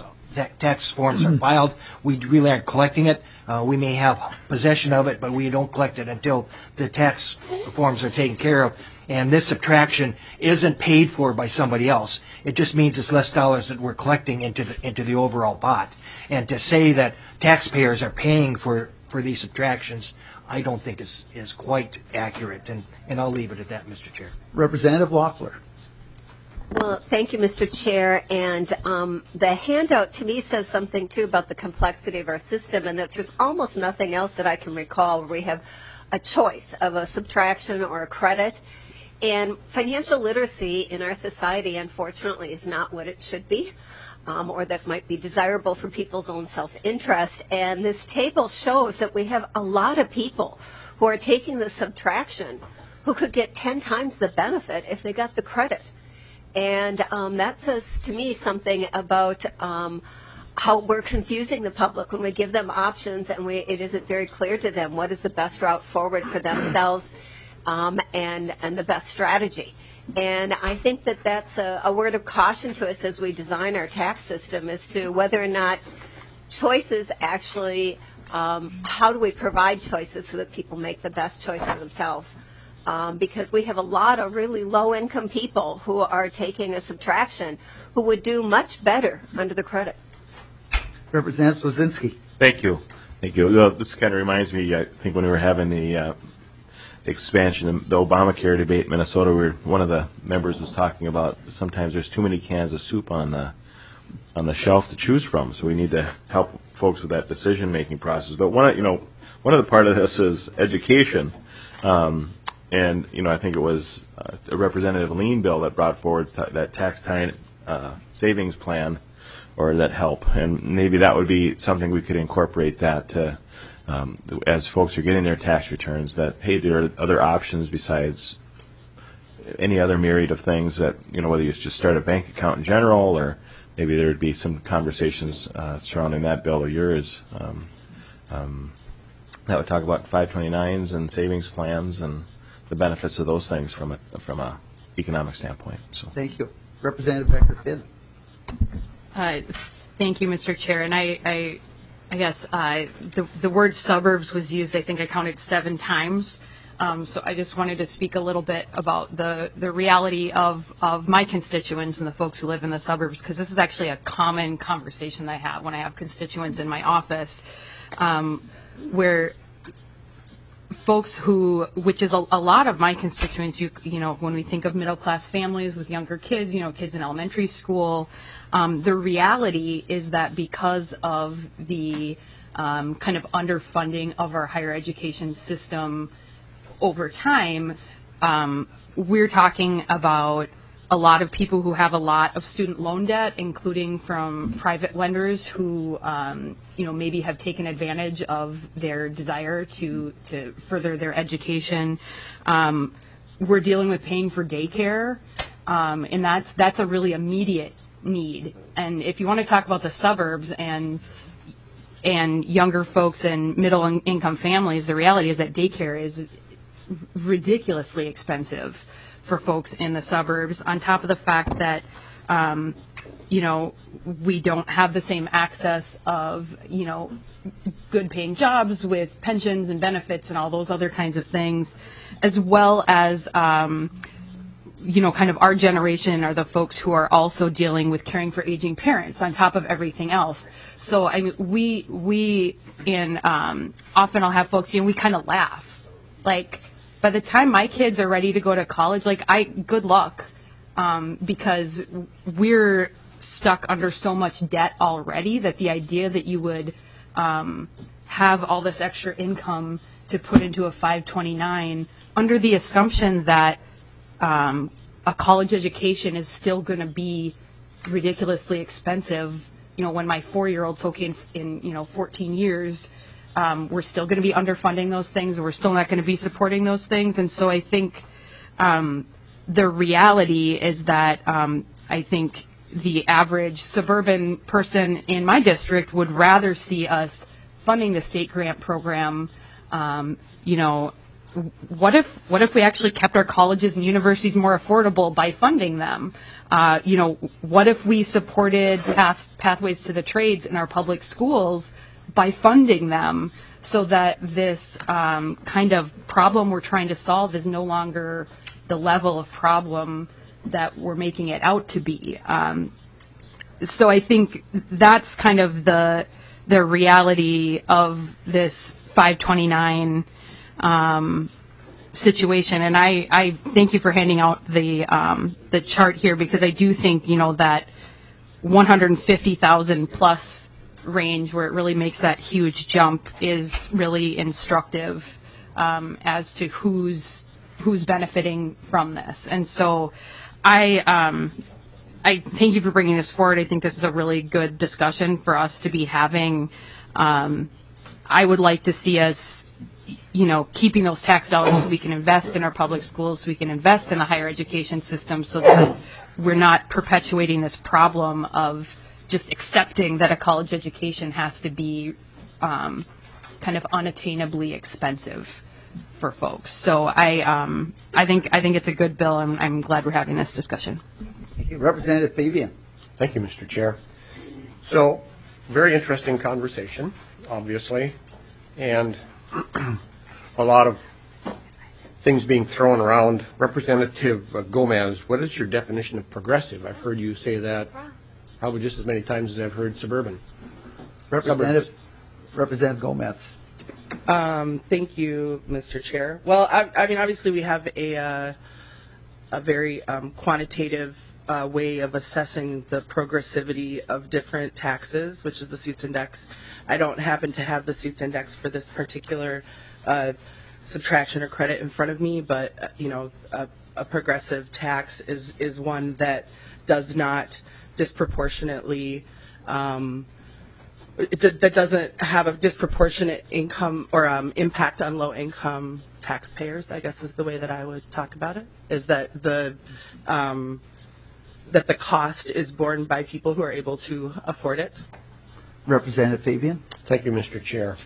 forms are filed, we really aren't collecting it. We may have possession of it, but we don't collect it until the tax forms are taken care of. And this subtraction isn't paid for by somebody else. It just means it's less dollars that we're collecting into the overall pot. And to say that taxpayers are paying for these subtractions, I don't think is quite accurate. And I'll leave it at that, Mr. Chair. Representative Loeffler. Well, thank you, Mr. Chair. And the handout to me says something, too, about the complexity of our system, and that there's almost nothing else that I can recall where we have a choice of a subtraction or a credit. And financial literacy in our society, unfortunately, is not what it should be, or that might be desirable for people's own self-interest. And this table shows that we have a lot of people who are taking the subtraction who could get 10 times the benefit if they got the credit. And that says to me something about how we're confusing the public when we give them options and it isn't very clear to them what is the best route forward for themselves and the best strategy. And I think that that's a word of caution to us as we design our tax system as to whether or not choices actually, how do we provide choices so that people make the best choice for themselves. Because we have a lot of really low-income people who are taking a subtraction who would do much better under the credit. Representative Swazinski. Thank you. Thank you. Well, this kind of reminds me, I think, when we were having the expansion, the Obamacare debate in Minnesota, where one of the members was talking about sometimes there's too many cans of soup on the shelf to choose from, so we need to help folks with that decision-making process. But one of the part of this is education. And, I think it was a Representative Lean bill that brought forward that tax time savings plan or that help. And maybe that would be something we could incorporate that as folks are getting their tax returns, that, hey, there are other options besides any other myriad of things that, whether you just start a bank account in general or maybe there would be some conversations surrounding that bill or yours that would talk about 529s and savings plans and the benefits of those things from a economic standpoint. So. Thank you. Representative Becker-Finn. Thank you, Mr. Chair. And I guess the word suburbs was used, I think I counted 7 times. So I just wanted to speak a little bit about the reality of my constituents and the folks who live in the suburbs, because this is actually a common conversation that I have when I have constituents in my office, where folks which is a lot of my constituents, when we think of middle-class families with younger kids, kids in elementary school, the reality is that because of the kind of underfunding of our higher education system over time, we're talking about a lot of people who have a lot of student loan debt, including from private lenders who, maybe have taken advantage of their desire to further their education. We're dealing with paying for daycare, and that's a really immediate need. And if you want to talk about the suburbs, and and younger folks and middle income families, the reality is that daycare is ridiculously expensive for folks in the suburbs, on top of the fact that we don't have the same access of, good paying jobs with pensions and benefits and all those other kinds of things, as well as, kind of our generation are the folks who are also dealing with caring for aging parents on top of everything else. So, I mean, we often I'll have folks, we kind of laugh. Like, by the time my kids are ready to go to college, good luck. Because we're stuck under so much debt already that the idea that you would have all this extra income to put into a 529 under the assumption that a college education is still going to be ridiculously expensive, when my 4-year-old's okay in 14 years, we're still going to be underfunding those things, or we're still not going to be supporting those things. And so I think the reality is that I think the average suburban person in my district would rather see us funding the state grant program. What if we actually kept our colleges and universities more affordable by funding them? What if we supported pathways to the trades in our public schools by funding them, so that this kind of problem we're trying to solve is no longer the level of problem that we're making it out to be. So I think that's kind of the reality of this 529 situation. And I thank you for handing out the chart here, because I do think, that 150,000 plus range where it really makes that huge jump is really instructive as to who's benefiting from this. And so I thank you for bringing this forward. I think this is a really good discussion for us to be having. I would like to see us, keeping those tax dollars so we can invest in our public schools, so we can invest in the higher education system, so that we're not perpetuating this problem of just accepting that a college education has to be kind of unattainably expensive for folks. So I think it's a good bill, and I'm glad we're having this discussion. Thank you. Representative Fabian. Thank you, Mr. Chair. So, very interesting conversation, obviously, and a lot of things being thrown around. Representative Gomez, what is your definition of progressive? I've heard you say that probably just as many times as I've heard suburban. Representative Gomez. Thank you, Mr. Chair. Well, I mean, obviously we have a very quantitative way of assessing the progressivity of different taxes, which is the Suits Index. I don't happen to have the Suits Index for this particular subtraction or credit in front of me, but a progressive tax is one that does not disproportionately that doesn't have a disproportionate income or impact on low income taxpayers, I guess is the way that I would talk about it, is that the cost is borne by people who are able to afford it. Representative Fabian. Thank you, Mr. Chair.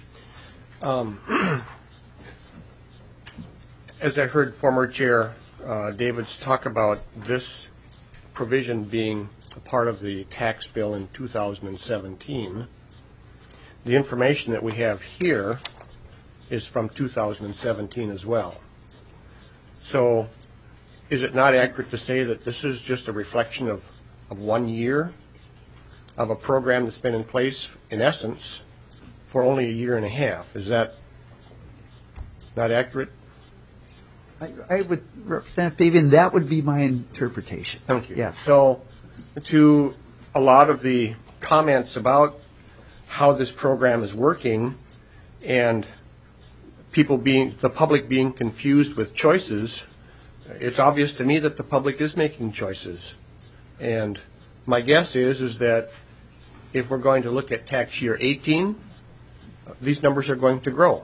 As I heard former Chair Davids talk about this provision being a part of the tax bill in 2017, the information that we have here is from 2017 as well. So is it not accurate to say that this is just a reflection of 1 year of a program that's been in place, in essence, for only 1.5 years? Is that not accurate? I would, Representative Fabian, that would be my interpretation. Thank you. Yes. So to a lot of the comments about how this program is working and the public being confused with choices, it's obvious to me that the public is making choices. And my guess is that if we're going to look at tax year 18, these numbers are going to grow.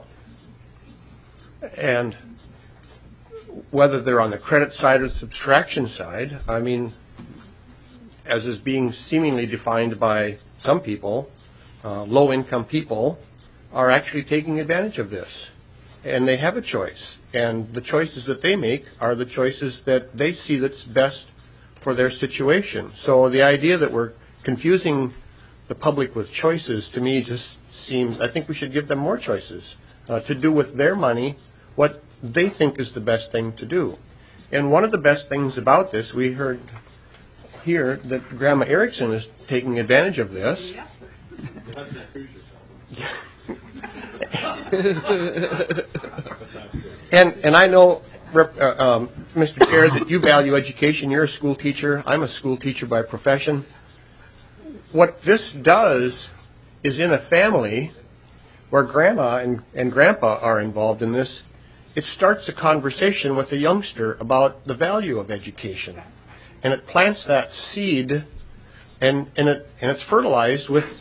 And whether they're on the credit side or the subtraction side, I mean, as is being seemingly defined by some people, low-income people are actually taking advantage of this. And they have a choice. And the choices that they make are the choices that they see that's best for their situation. So the idea that we're confusing the public with choices, to me, just seems, I think we should give them more choices to do with their money what they think is the best thing to do. And one of the best things about this, we heard here that Grandma Erickson is taking advantage of this. And I know, Mr. Chair, that you value education. You're a school teacher. I'm a school teacher by profession. What this does is in a family where Grandma and Grandpa are involved in this, it starts a conversation with the youngster about the value of education. And it plants that seed, and it's fertilized with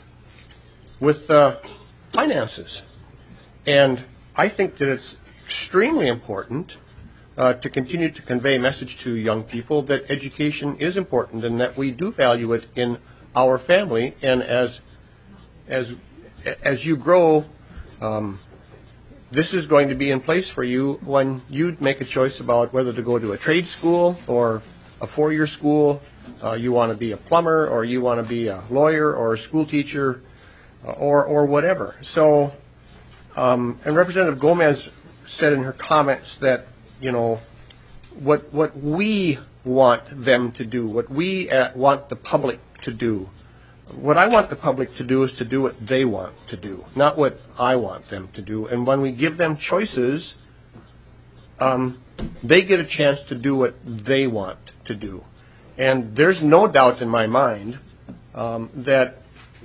finances. And I think that it's extremely important to continue to convey a message to young people that education is important and that we do value it in our family. And as you grow, this is going to be in place for you when you make a choice about whether to go to a trade school or a four-year school. You want to be a plumber, or you want to be a lawyer or a school teacher, or whatever. So, and Representative Gomez said in her comments that, you know, what we want them to do, what we want the public to do. What I want the public to do is to do what they want to do, not what I want them to do. And when we give them choices, they get a chance to do what they want to do. And there's no doubt in my mind that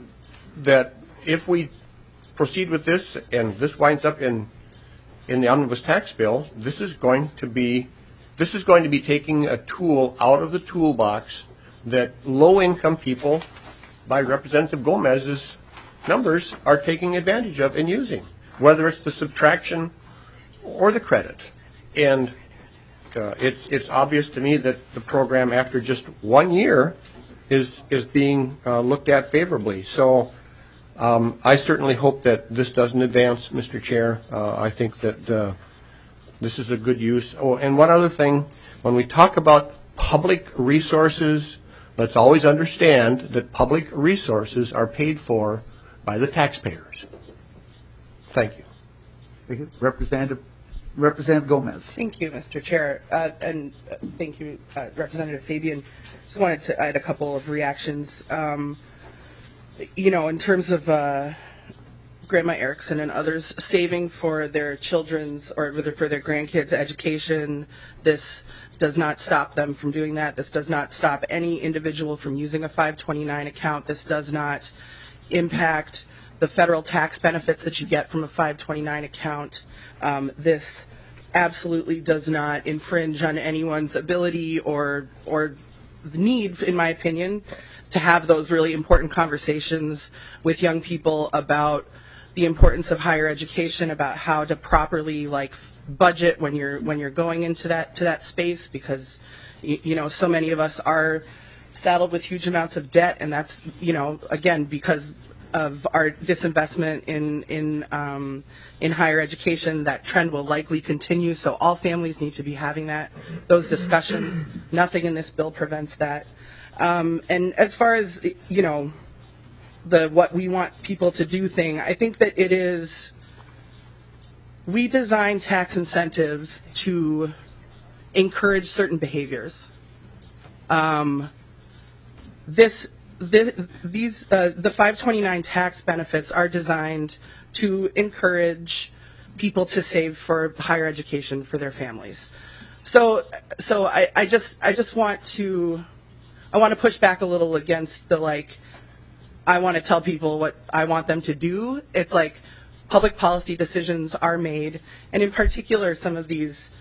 if we proceed with this and this winds up in the omnibus tax bill, this is going to be taking a tool out of the toolbox that low-income people, by Representative Gomez's numbers, are taking advantage of and using, whether it's the subtraction or the credit. And it's obvious to me that the program, after just 1 year, is being looked at favorably. So I certainly hope that this doesn't advance, Mr. Chair. I think that this is a good use. Oh, and one other thing, when we talk about public resources, let's always understand that public resources are paid for by the taxpayers. Thank you. Representative Gomez. Thank you, Mr. Chair, and thank you, Representative Fabian. Just wanted to add a couple of reactions. You know, in terms of Grandma Erickson and others saving for their children's or for their grandkids' education, this does not stop them from doing that. This does not stop any individual from using a 529 account. This does not impact the federal tax benefits that you get from a 529 account. This absolutely does not infringe on anyone's ability or need, in my opinion, to have those really important conversations with young people about the importance of higher education, about how to properly budget when you're going into that space, because you know, so many of us are saddled with huge amounts of debt, and that's, you know, again, because of our disinvestment in higher education. That trend will likely continue, so all families need to be having those discussions. Nothing in this bill prevents that. And as far as, you know, the what we want people to do thing, I think that it is, we design tax incentives to encourage certain behaviors. The 529 tax benefits are designed to encourage people to save for higher education for their families. So I just want to push back a little against the I want to tell people what I want them to do. It's like public policy decisions are made, and in particular some of these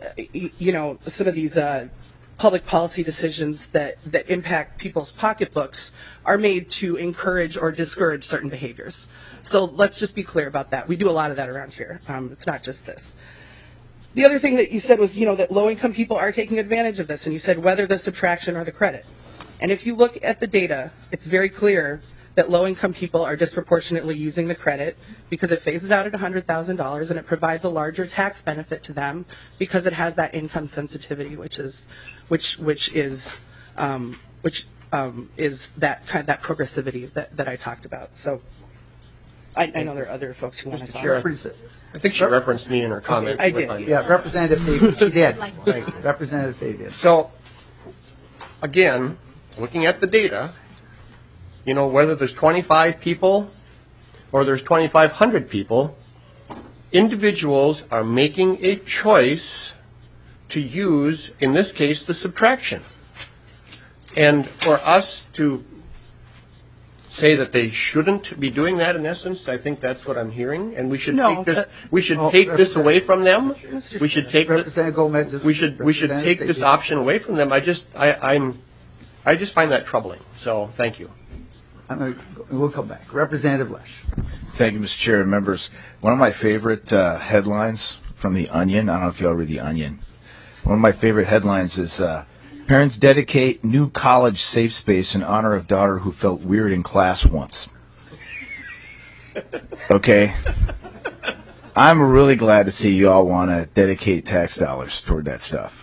public policy decisions that impact people's pocketbooks are made to encourage or discourage certain behaviors. So let's just be clear about that. We do a lot of that around here. It's not just this. The other thing that you said was, that low-income people are taking advantage of this, and you said whether the subtraction or the credit. And if you look at the data, it's very clear that low-income people are disproportionately using the credit because it phases out at $100,000 and it provides a larger tax benefit to them because it has that income sensitivity, which is that progressivity that I talked about. So I know there are other folks who want to talk. Chair, I think she referenced me in her comment. I did. Yeah, Representative Fabian. She did. Representative Fabian. So, again, looking at the data, you know, whether there's 25 people or there's 2,500 people, individuals are making a choice to use, in this case, the subtraction. And for us to say that they shouldn't be doing that, in essence, I think that's what I'm hearing, and we should take this. We should take this away from them. We should take. We should take this option away from them. I just find that troubling. So thank you. We'll come back. Representative Lesh. Thank you, Mr. Chair and members. One of my favorite headlines from The Onion, I don't know if you all read The Onion. One of my favorite headlines is, parents dedicate new college safe space in honor of daughter who felt weird in class once. Okay? I'm really glad to see you all want to dedicate tax dollars toward that stuff.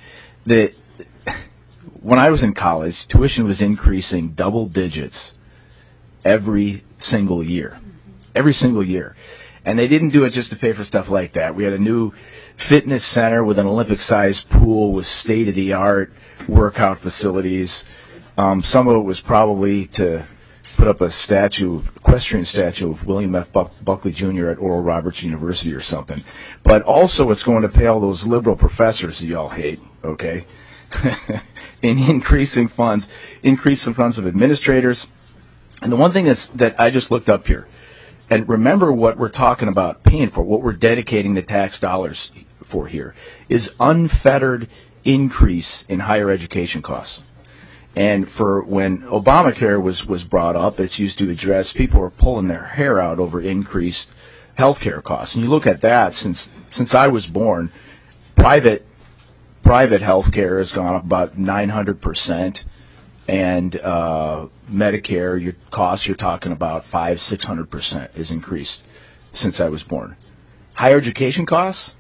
When I was in college, tuition was increasing double digits every single year. Every single year. And they didn't do it just to pay for stuff like that. We had a new fitness center with an Olympic-sized pool with state-of-the-art workout facilities. Some of it was probably to put up a statue, equestrian statue of William F. Buckley Jr. at Oral Roberts University or something. But also it's going to pay all those liberal professors that y'all hate, okay? In increasing funds of administrators. And the one thing is that I just looked up here, and remember what we're talking about paying for, what we're dedicating the tax dollars for here, is unfettered increase in higher education costs. And for when Obamacare was brought up, it's used to address people who are pulling their hair out over increased health care costs. And you look at that, since I was born, private health care has gone up about 900%. And Medicare, your costs, you're talking about 500-600% has increased since I was born. Higher education costs,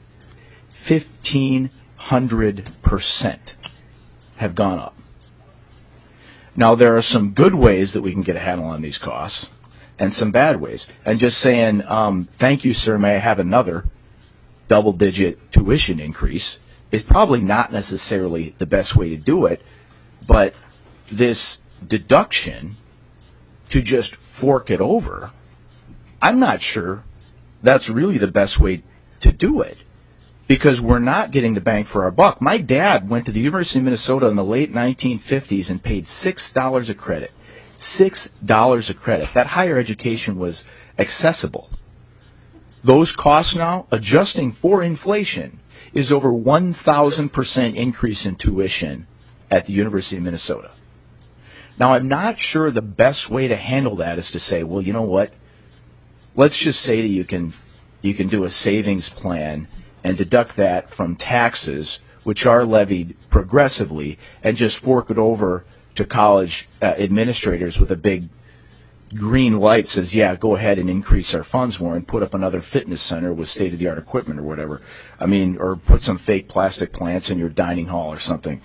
1,500% have gone up. Now, there are some good ways that we can get a handle on these costs and some bad ways. And just saying, thank you, sir, may I have another double-digit tuition increase is probably not necessarily the best way to do it, but this deduction to just fork it over, I'm not sure that's really the best way to do it, because we're not getting the bang for our buck. My dad went to the University of Minnesota in the late 1950s and paid $6 a credit. $6 a credit. That higher education was accessible. Those costs now, adjusting for inflation, is over 1,000% increase in tuition at the University of Minnesota. Now, I'm not sure the best way to handle that is to say, well, you know what? Let's just say that you can do a savings plan and deduct that from taxes, which are levied progressively, and just fork it over to college administrators with a big green light says, yeah, go ahead and increase our funds more and put up another fitness center with state-of-the-art equipment or whatever. I mean, or put some fake plastic plants in your dining hall or something.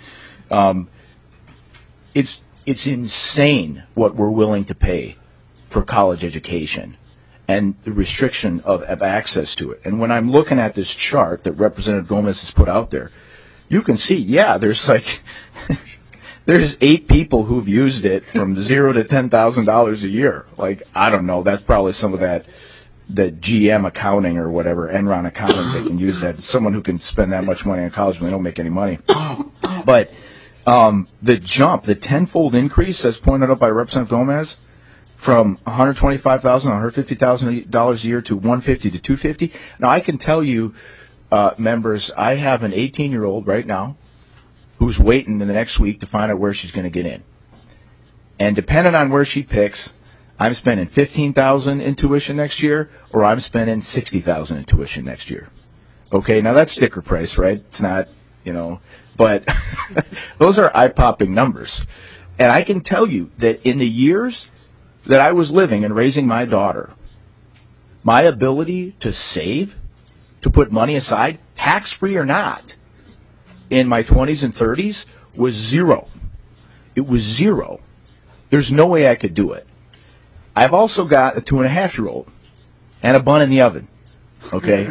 It's insane what we're willing to pay for college education and the restriction of access to it. And when I'm looking at this chart that Representative Gomez has put out there, you can see, yeah, there's like there's 8 people who've used it from $0 to $10,000 a year. Like, I don't know, that's probably some of that GM accounting or whatever, Enron accounting, they can use that. Someone who can spend that much money on college when they don't make any money. But the jump, the tenfold increase, as pointed out by Representative Gomez, from $125,000, $150,000 a year to $150,000 to $250,000. Now, I can tell you, members, I have an 18-year-old right now who's waiting in the next week to find out where she's going to get in. And depending on where she picks, I'm spending $15,000 in tuition next year, or I'm spending $60,000 in tuition next year. Okay, now that's sticker price, right? It's not, but those are eye-popping numbers. And I can tell you that in the years that I was living and raising my daughter, my ability to save, to put money aside, tax-free or not, in my 20s and 30s was zero. It was zero. There's no way I could do it. I've also got a 2.5-year-old and a bun in the oven. Okay?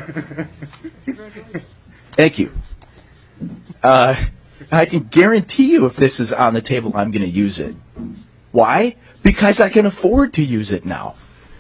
Thank you. I can guarantee you if this is on the table, I'm going to use it. Why? Because I can afford to use it now.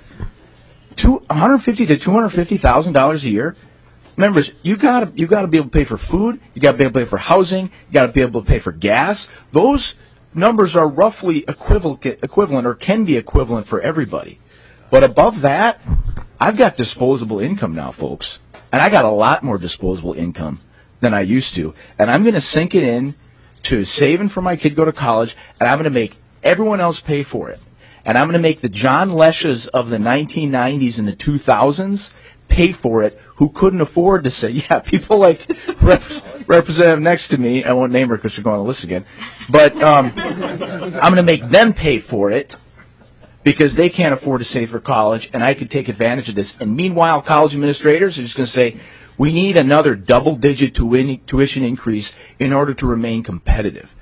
$150,000 to $250,000 a year. Members, you gotta be able to pay for food. You gotta be able to pay for housing. You gotta be able to pay for gas. Those numbers are roughly equivalent or can be equivalent for everybody. But above that, I've got disposable income now, folks, and I got a lot more disposable income than I used to. And I'm going to sink it in to saving for my kid to go to college, and I'm going to make everyone else pay for it. And I'm going to make the John Leshes of the 1990s and the 2000s pay for it, who couldn't afford to say, yeah, people like Representative next to me, I won't name her because she'll go on the list again, but I'm going to make them pay for it because they can't afford to save for college, and I could take advantage of this. And meanwhile, college administrators are just going to say, we need another double-digit tuition increase in order to remain competitive.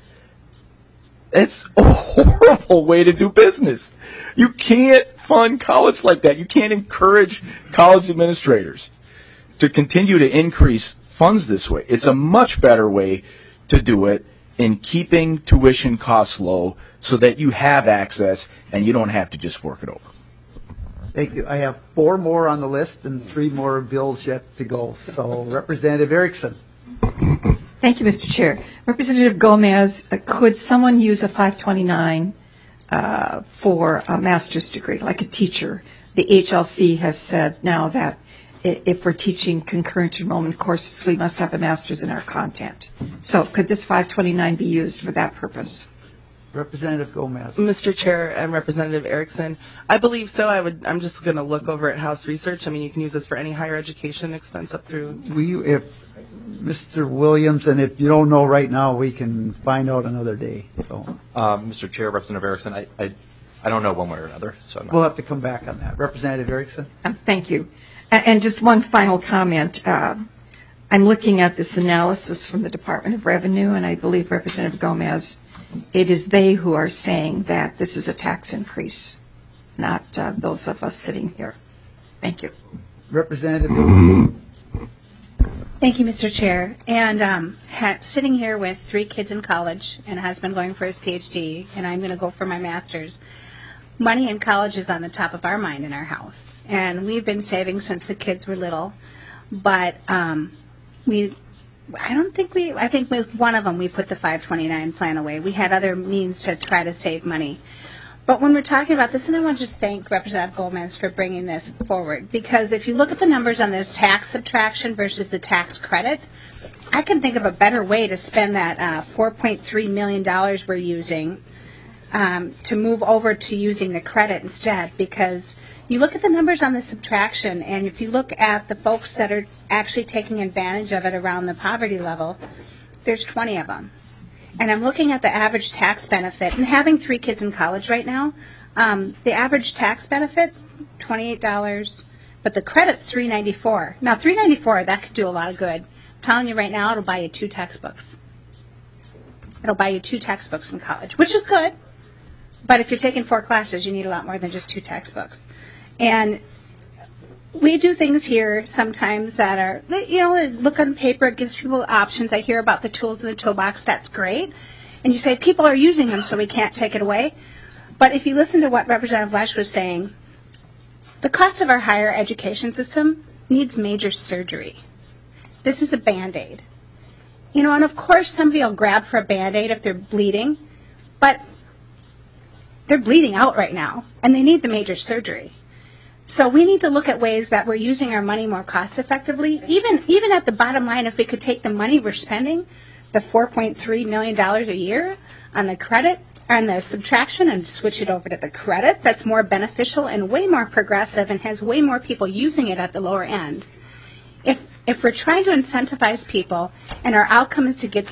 It's a horrible way to do business. You can't fund college like that. You can't encourage college administrators to continue to increase funds this way. It's a much better way to do it in keeping tuition costs low so that you have access and you don't have to just fork it over. Thank you. I have 4 more on the list and 3 more bills yet to go. So, Representative Erickson. Thank you, Mr. Chair. Representative Gomez, could someone use a 529 for a master's degree, like a teacher? The HLC has said now that if we're teaching concurrent enrollment courses, we must have a master's in our content. So could this 529 be used for that purpose? Representative Gomez. Mr. Chair and Representative Erickson, I believe so. I'm just going to look over at House Research. I mean, you can use this for any higher education expense up through. If Mr. Williams, and if you don't know right now, we can find out another day. So, Mr. Chair, Representative Erickson, I don't know one way or another. So we'll have to come back on that. Representative Erickson. Thank you. And just one final comment. I'm looking at this analysis from the Department of Revenue, and I believe Representative Gomez, it is they who are saying that this is a tax increase, not those of us sitting here. Thank you. Representative. Thank you, Mr. Chair. And sitting here with 3 kids in college and a husband going for his PhD, and I'm going to go for my master's. Money in college is on the top of our mind in our house, and we've been saving since the kids were little. But I think with one of them we put the 529 plan away. We had other means to try to save money. But when we're talking about this, and I want to just thank Representative Gomez for bringing this forward, because if you look at the numbers on this tax subtraction versus the tax credit, I can think of a better way to spend that $4.3 million we're using to move over to using the credit instead, because you look at the numbers on the subtraction, and if you look at the folks that are actually taking advantage of it around the poverty level, there's 20 of them. And I'm looking at the average tax benefit, and having 3 kids in college right now, the average tax benefit, $28, but the credit's $394. Now, $394, that could do a lot of good. I'm telling you right now, it'll buy you 2 textbooks. It'll buy you 2 textbooks in college, which is good. But if you're taking 4 classes, you need a lot more than just 2 textbooks. And we do things here sometimes that are, look on paper, it gives people options. I hear about the tools in the toolbox, that's great. And you say people are using them, so we can't take it away. But if you listen to what Representative Lesh was saying, the cost of our higher education system needs major surgery. This is a Band-Aid. And of course somebody will grab for a Band-Aid if they're bleeding, but they're bleeding out right now, and they need the major surgery. So we need to look at ways that we're using our money more cost effectively. Even at the bottom line, if we could take the money we're spending, the $4.3 million a year on the credit, on the subtraction, and switch it over to the credit, that's more beneficial and way more progressive and has way more people using it at the lower end. If we're trying to incentivize people and our outcome is to get them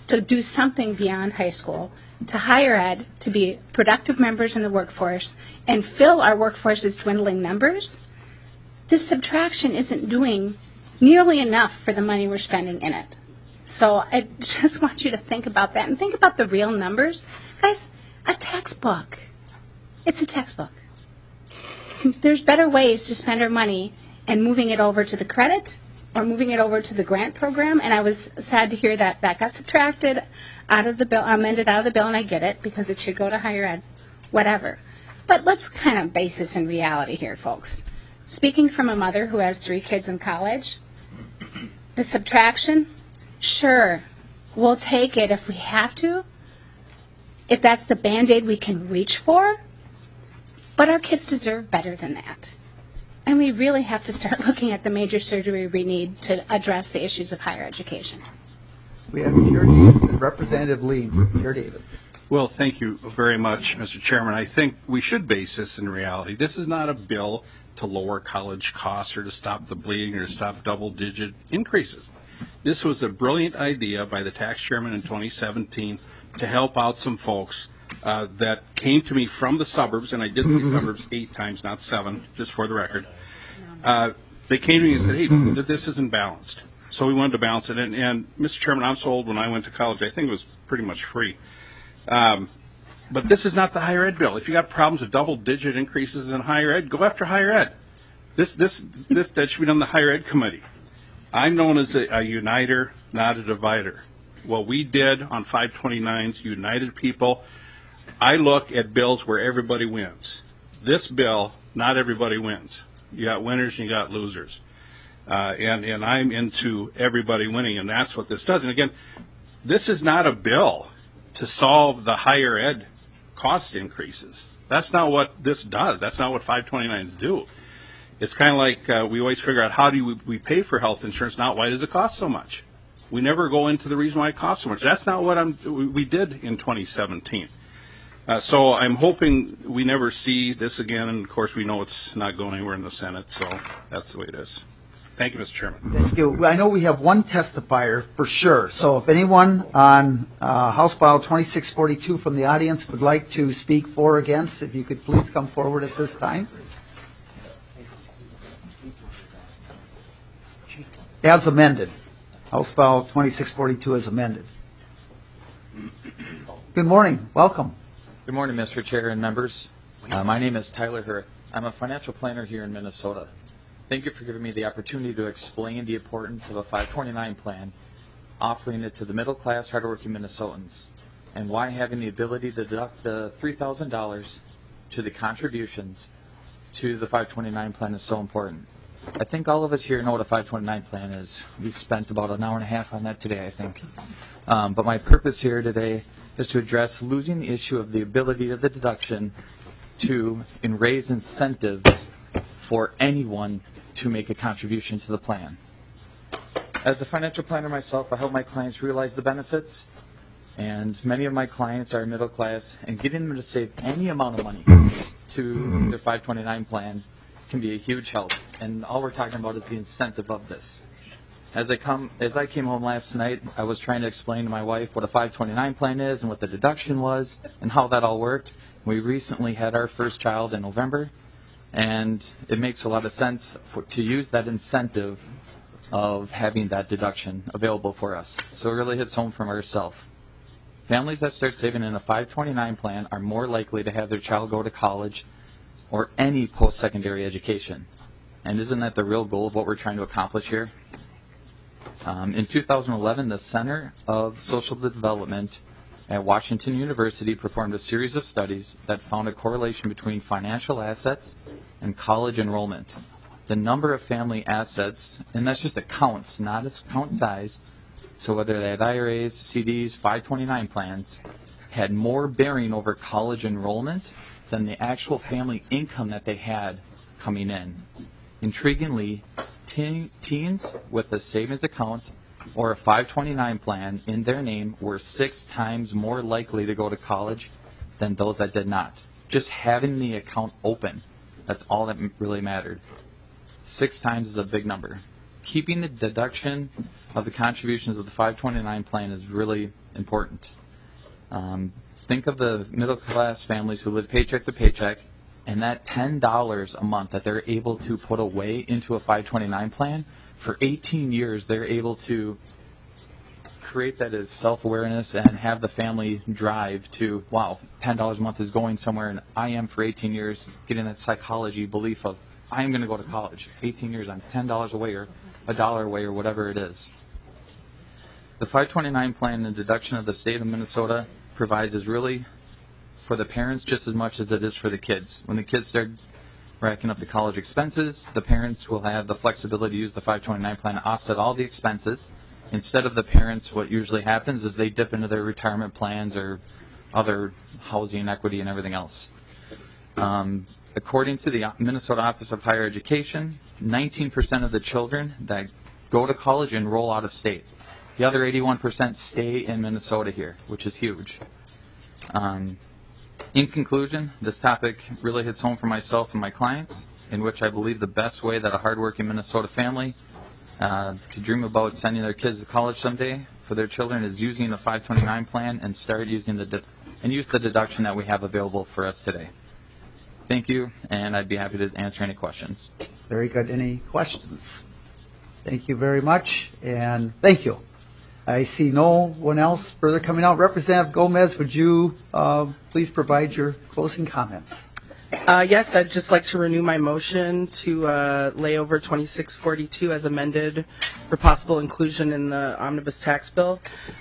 to do something beyond high school, to higher ed, to be productive members in the workforce, and fill our workforce's dwindling numbers, this subtraction isn't doing nearly enough for the money we're spending in it. So I just want you to think about that and think about the real numbers. Guys, a textbook. It's a textbook. There's better ways to spend our money and moving it over to the credit or moving it over to the grant program. And I was sad to hear that that got subtracted out of the bill, amended out of the bill, and I get it because it should go to higher ed, whatever. But let's kind of base this in reality here, folks. Speaking from a mother who has 3 kids in college, the subtraction, sure, we'll take it if we have to, if that's the Band-Aid we can reach for, but our kids deserve better than that. And we really have to start looking at the major surgery we need to address the issues of higher education. We have Chair Davis and Representative Lee. Chair Davis. Well, thank you very much, Mr. Chairman. I think we should base this in reality. This is not a bill to lower college costs or to stop the bleeding or to stop double-digit increases. This was a brilliant idea by the tax chairman in 2017 to help out some folks that came to me from the suburbs, and I did say suburbs 8 times, not 7, just for the record. They came to me and said, hey, this isn't balanced. So we wanted to balance it. And Mr. Chairman, I'm so old, when I went to college, I think it was pretty much free. But this is not the higher ed bill. If you got problems with double-digit increases in higher ed, go after higher ed. That should be done in the higher ed committee. I'm known as a uniter, not a divider. What we did on 529s united people. I look at bills where everybody wins. This bill, not everybody wins. You got winners and you got losers. And I'm into everybody winning, and that's what this does. And again, this is not a bill to solve the higher ed cost increases. That's not what this does. That's not what 529s do. It's kind of like we always figure out how do we pay for health insurance, not why does it cost so much. We never go into the reason why it costs so much. That's not what we did in 2017. So I'm hoping we never see this again, and of course we know it's not going anywhere in the Senate, so that's the way it is. Thank you, Mr. Chairman. Thank you. I know we have one testifier for sure. So if anyone on House File 2642 from the audience would like to speak for or against, if you could please come forward at this time. As amended. House File 2642 as amended. Good morning. Welcome. Good morning, Mr. Chair and members. My name is Tyler Hurth. I'm a financial planner here in Minnesota. Thank you for giving me the opportunity to explain the importance of a 529 plan, offering it to the middle-class, hardworking Minnesotans, and why having the ability to deduct the $3,000 to the contributions to the 529 plan is so important. I think all of us here know what a 529 plan is. We've spent about an hour and a half on that today, I think. But my purpose here today is to address losing the issue of the ability of the deduction to raise incentives for anyone to make a contribution to the plan. As a financial planner myself, I help my clients realize the benefits, and many of my clients are middle class, and getting them to save any amount of money to their 529 plan can be a huge help. And all we're talking about is the incentive of this. As I came home last night, I was trying to explain to my wife what a 529 plan is and what the deduction was and how that all worked. We recently had our first child in November, and it makes a lot of sense to use that incentive of having that deduction available for us. So it really hits home from ourselves. Families that start saving in a 529 plan are more likely to have their child go to college or any post-secondary education. And isn't that the real goal of what we're trying to accomplish here? In 2011, the Center of Social Development at Washington University performed a series of studies that found a correlation between financial assets and college enrollment. The number of family assets, and that's just accounts, not account size, so whether they had IRAs, CDs, 529 plans, had more bearing over college enrollment than the actual family income that they had coming in. Intriguingly, teens with a savings account or a 529 plan in their name were 6 times more likely to go to college than those that did not. Just having the account open, that's all that really mattered. 6 times is a big number. Keeping the deduction of the contributions of the 529 plan is really important. Think of the middle-class families who live paycheck to paycheck, and that $10 a month that they're able to put away into a 529 plan, for 18 years they're able to create that as self-awareness and have the family drive to, wow, $10 a month is going somewhere, and I am for 18 years getting that psychology belief of, I am going to go to college. 18 years, I'm $10 away or $1 away or whatever it is. The 529 plan and deduction of the state of Minnesota provides is really for the parents just as much as it is for the kids. When the kids start racking up the college expenses, the parents will have the flexibility to use the 529 plan to offset all the expenses. Instead of the parents, what usually happens is they dip into their retirement plans or other housing equity and everything else. According to the Minnesota Office of Higher Education, 19% of the children that go to college enroll out of state. The other 81% stay in Minnesota here, which is huge. In conclusion, this topic really hits home for myself and my clients, in which I believe the best way that a hardworking Minnesota family could dream about sending their kids to college someday for their children is using the 529 plan and start using use the deduction that we have available for us today. Thank you, and I'd be happy to answer any questions. Very good. Any questions? Thank you very much, and thank you. I see no one else further coming out. Representative Gomez, would you please provide your closing comments? Yes, I'd just like to renew my motion to lay over 2642 as amended for possible inclusion in the omnibus tax bill.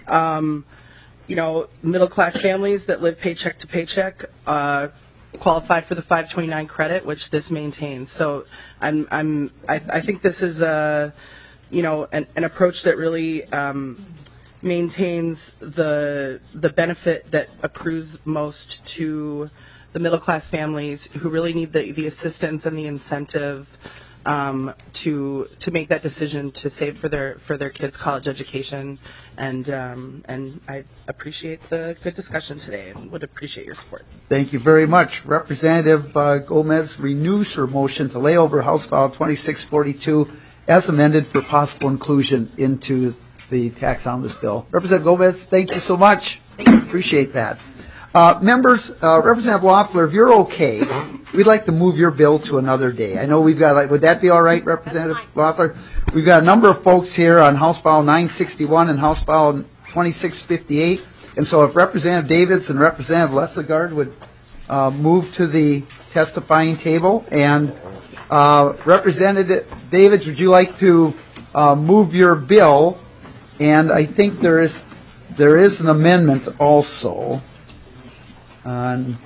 Middle-class families that live paycheck to paycheck qualify for the 529 credit, which this maintains. So I think this is an approach that really maintains the benefit that accrues most to the middle class families who really need the assistance and the incentive to make that decision to save for their kids' college education. And I appreciate the good discussion today and would appreciate your support. Thank you very much. Representative Gomez renews her motion to lay over House File 2642 as amended for possible inclusion into the tax omnibus bill. Representative Gomez, thank you so much. Appreciate that. Members, Representative Loeffler, if you're okay, we'd like to move your bill to another day. I know we've got, would that be all right, Representative Loeffler? We've got a number of folks here on House File 961 and House File 2658. And so if Representative Davids and Representative Lesligard would move to the testifying table. And Representative Davids, would you like to move your bill? And I think there is an amendment also on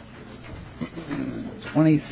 20.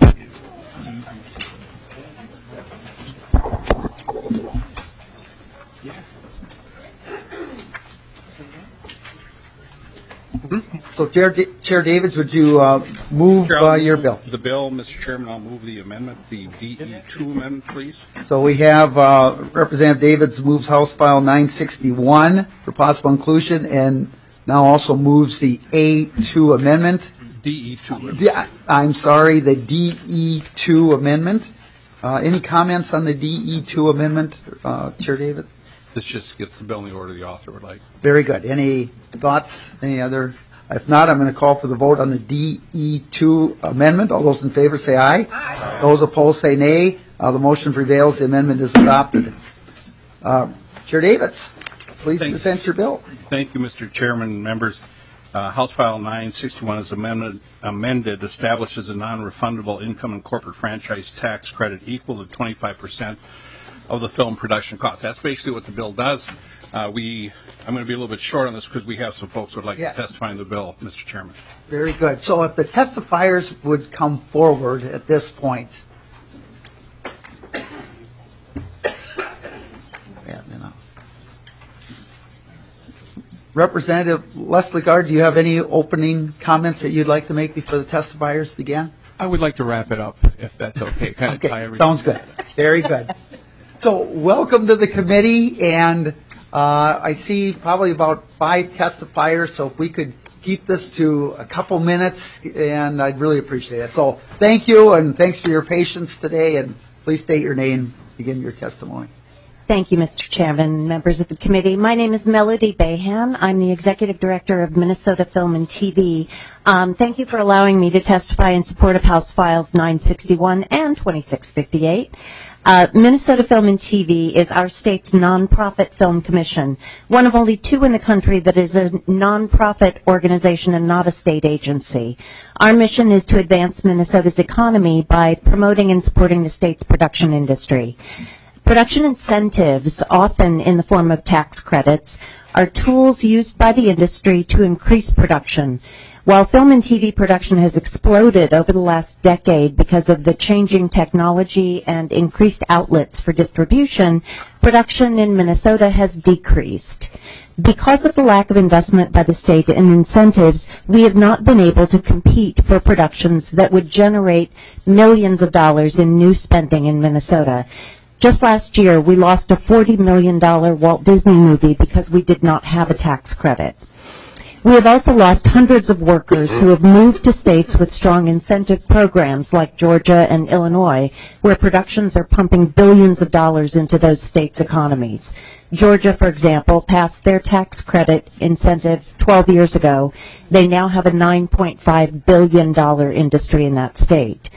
So Chair Davids, would you move your bill? The bill, Mr. Chairman, I'll move the amendment, the DE2 amendment, please. So we have Representative Davids moves House File 961 for possible inclusion and now also moves the A2 amendment. DE2. I'm sorry, the DE2 amendment. Any comments on the DE2 amendment, Chair Davids? This just gets the bill in the order the author would like. Very good. Any thoughts? Any other? If not, I'm going to call for the vote on the DE2 amendment. All those in favor say aye. Aye. Those opposed say nay. The motion prevails. The amendment is adopted. Chair Davids, please present your bill. Thank you, Mr. Chairman, members. House File 961 is amended, establishes a non-refundable income and corporate franchise tax credit equal to 25% of the film production cost. That's basically what the bill does. I'm going to be a little bit short on this because we have some folks who would like to testify in the bill, Mr. Chairman. Very good. So if the testifiers would come forward at this point. Representative Lesligard, do you have any opening comments that you'd like to make before the testifiers begin? I would like to wrap it up, if that's okay. Okay, sounds good. Very good. So welcome to the committee, and I see probably about 5 testifiers, so if we could keep this to a couple minutes, and I'd really appreciate it. So thank you, and thanks for your patience today, and please state your name, begin your testimony. Thank you, Mr. Chairman, members of the committee. My name is Melody Bahan. I'm the Executive Director of Minnesota Film and TV. Thank you for allowing me to testify in support of House Files 961 and 2658. Minnesota Film and TV is our state's nonprofit film commission, one of only two in the country that is a nonprofit organization and not a state agency. Our mission is to advance Minnesota's economy by promoting and supporting the state's production industry. Production incentives, often in the form of tax credits, are tools used by the industry to increase production. While film and TV production has exploded over the last decade because of the changing technology and increased outlets for distribution, production in Minnesota has decreased. Because of the lack of investment by the state in incentives, we have not been able to compete for productions that would generate millions of dollars in new spending in Minnesota. Just last year, we lost a $40 million Walt Disney movie because we did not have a tax credit. We have also lost hundreds of workers who have moved to states with strong incentive programs like Georgia and Illinois, where productions are pumping billions of dollars into those states' economies. Georgia, for example, passed their tax credit incentive 12 years ago. They now have a $9.5 billion industry in that state.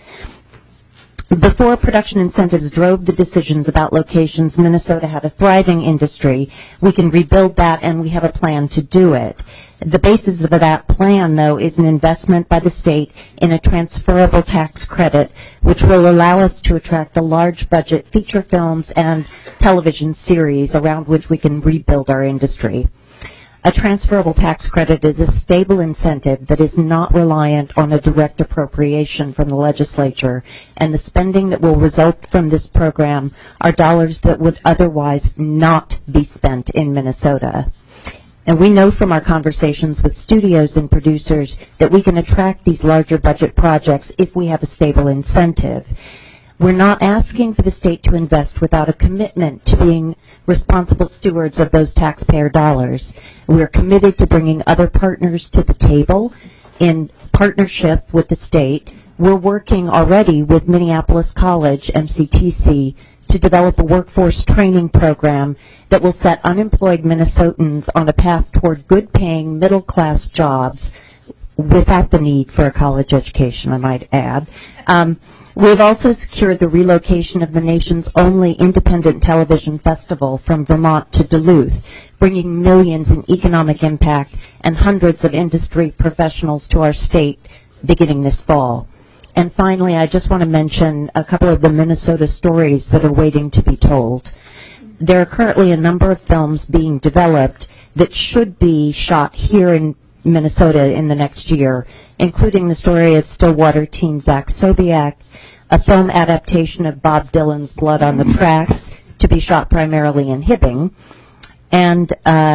Before production incentives drove the decisions about locations, Minnesota had a thriving industry. We can rebuild that, and we have a plan to do it. The basis of that plan, though, is an investment by the state in a transferable tax credit, which will allow us to attract a large budget feature films and television series around which we can rebuild our industry. A transferable tax credit is a stable incentive that is not reliant on a direct appropriation from the legislature, and the spending that will result from this program are dollars that would otherwise not be spent in Minnesota. And we know from our conversations with studios and producers that we can attract these larger budget projects if we have a stable incentive. We're not asking for the state to invest without a commitment to being responsible stewards of those taxpayer dollars. We're committed to bringing other partners to the table in partnership with the state. We're working already with Minneapolis College, MCTC, to develop a workforce training program that will set unemployed Minnesotans on a path toward good-paying middle-class jobs without the need for a college education, I might add. We've also secured the relocation of the nation's only independent television festival from Vermont to Duluth, bringing millions in economic impact and hundreds of industry professionals to our state beginning this fall. And finally, I just want to mention a couple of the Minnesota stories that are waiting to be told. There are currently a number of films being developed that should be shot here in Minnesota in the next year, including the story of Stillwater teen Zach Sobiech, a film adaptation of Bob Dylan's Blood on the Tracks, to be shot primarily in Hibbing, and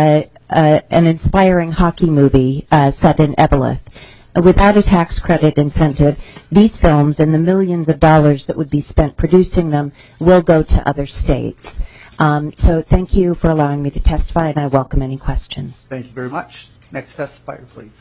an inspiring hockey movie set in Eveleth. Without a tax credit incentive, these films and the millions of dollars that would be spent producing them will go to other states. So thank you for allowing me to testify, and I welcome any questions. Thank you very much. Next testifier, please.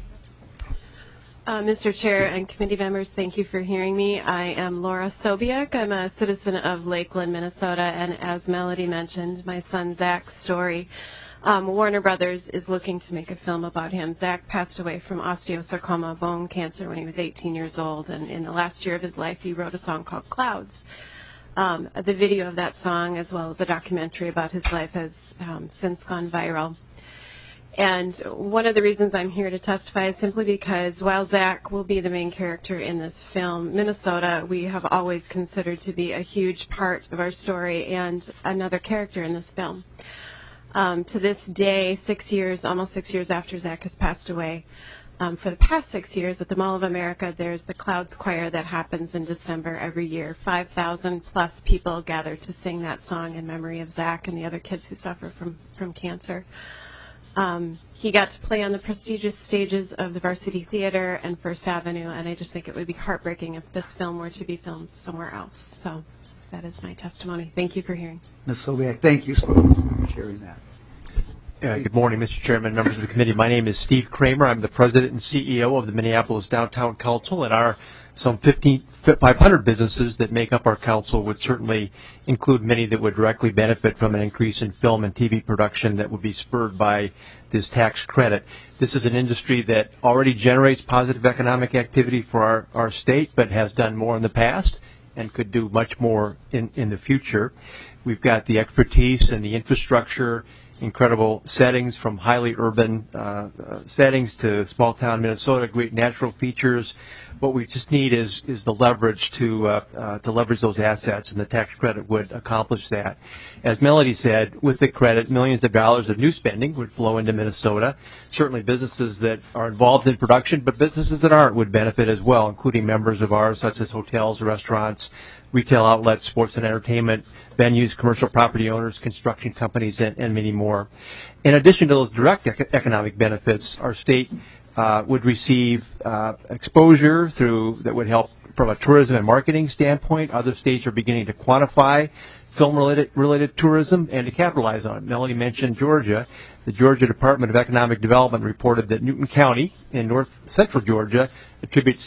Mr. Chair and committee members, thank you for hearing me. I am Laura Sobiech. I'm a citizen of Lakeland, Minnesota, and as Melody mentioned, my son Zach's story, Warner Brothers is looking to make a film about him. Zach passed away from osteosarcoma bone cancer when he was 18 years old, and in the last year of his life, he wrote a song called Clouds. The video of that song, as well as a documentary about his life, has since gone viral. And one of the reasons I'm here to testify is simply because while Zach will be the main character in this film, Minnesota we have always considered to be a huge part of our story and another character in this film. To this day, almost 6 years after Zach has passed away, for the past 6 years at the Mall of America, there's the Clouds Choir that happens in December every year. 5,000 plus people gather to sing that song in memory of Zach and the other kids who suffer from cancer. He got to play on the prestigious stages of the Varsity Theater and First Avenue, and I just think it would be heartbreaking if this film were to be filmed somewhere else. So that is my testimony. Thank you for hearing. Ms. Sobiech, thank you for sharing that. Good morning, Mr. Chairman, members of the committee. My name is Steve Kramer. I'm the president and CEO of the Minneapolis Downtown Council, and our some 500 businesses that make up our council would certainly include many that would directly benefit from an increase in film and TV production that would be spurred by this tax credit. This is an industry that already generates positive economic activity for our state, but has done more in the past and could do much more in the future. We've got the expertise and the infrastructure, incredible settings from highly urban settings to small town Minnesota, great natural features. What we just need is the leverage to leverage those assets, and the tax credit would accomplish that. As Melody said, with the credit, millions of dollars of new spending would flow into Minnesota. Certainly businesses that are involved in production, but businesses that aren't would benefit as well, including members of ours such as hotels, restaurants, retail outlets, sports and entertainment venues, commercial property owners, construction companies, and many more. In addition to those direct economic benefits, our state would receive exposure that would help from a tourism and marketing standpoint. Other states are beginning to quantify film-related tourism and to capitalize on it. Melanie mentioned Georgia. The Georgia Department of Economic Development reported that Newton County in north central Georgia attributes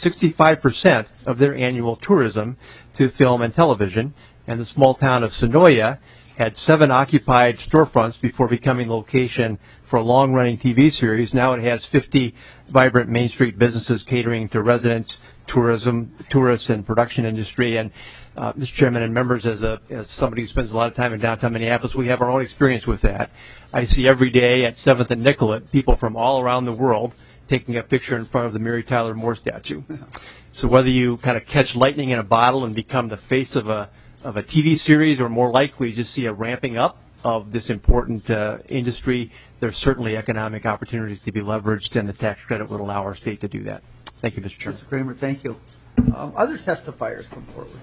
65% of their annual tourism to film and television, and the small town of Sonoya had 7 occupied storefronts before becoming the location for a long-running TV series. Now it has 50 vibrant Main Street businesses catering to residents, tourists, and production industry. And Mr. Chairman and members, as somebody who spends a lot of time in downtown Minneapolis, we have our own experience with that. I see every day at 7th and Nicollet people from all around the world taking a picture in front of the Mary Tyler Moore statue. So whether you kind of catch lightning in a bottle and become the face of a TV series, or more likely just see a ramping up of this important industry, there's certainly economic opportunities to be leveraged, and the tax credit would allow our state to do that. Thank you, Mr. Chairman. Mr. Kramer, thank you. Other testifiers come forward.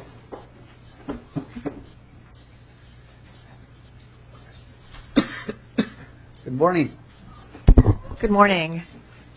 Good morning. Good morning.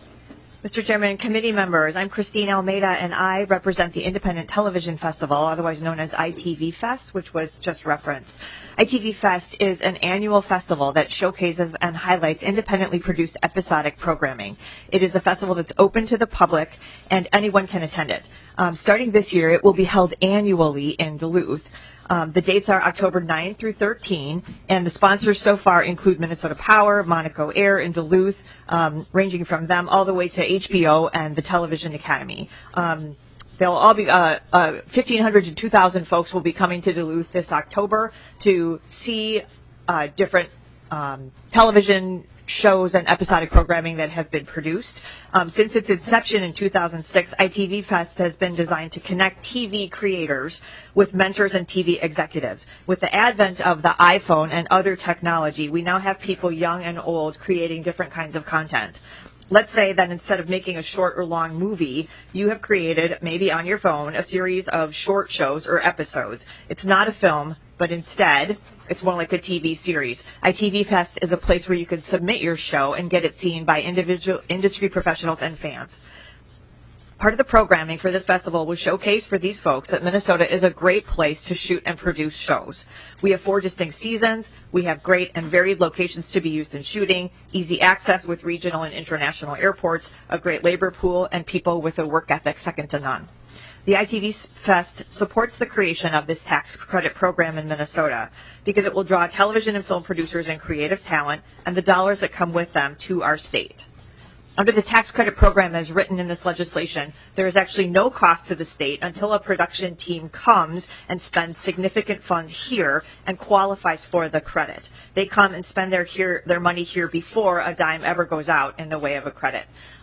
Mr. Chairman, committee members, I'm Christine Almeida, and I represent the Independent Television Festival, otherwise known as ITV Fest, which was just referenced. ITV Fest is an annual festival that showcases and highlights independently produced episodic programming. It is a festival that's open to the public, and anyone can attend it. Starting this year, it will be held annually in Duluth. The dates are October 9 through 13, and the sponsors so far include Minnesota Power, Monaco Air in Duluth, ranging from them all the way to HBO and the Television Academy. They'll all be 1,500 to 2,000 folks will be coming to Duluth this October to see different television shows and episodic programming that have been produced. Since its inception in 2006, ITV Fest has been designed to connect TV creators with mentors and TV executives. With the advent of the iPhone and other technology, we now have people young and old creating different kinds of content. Let's say that instead of making a short or long movie, you have created, maybe on your phone, a series of short shows or episodes. It's not a film, but instead, it's more like a TV series. ITV Fest is a place where you can submit your show and get it seen by individual industry professionals and fans. Part of the programming for this festival was showcase for these folks that Minnesota is a great place to shoot and produce shows. We have 4 distinct seasons. We have great and varied locations to be used in shooting, easy access with regional and international airports, a great labor pool, and people with a work ethic second to none. The ITV Fest supports the creation of this tax credit program in Minnesota because it will draw television and film producers and creative talent and the dollars that come with them to our state. Under the tax credit program as written in this legislation, there is actually no cost to the state until a production team comes and spends significant funds here and qualifies for the credit. They come and spend their money here before a dime ever goes out in the way of a credit.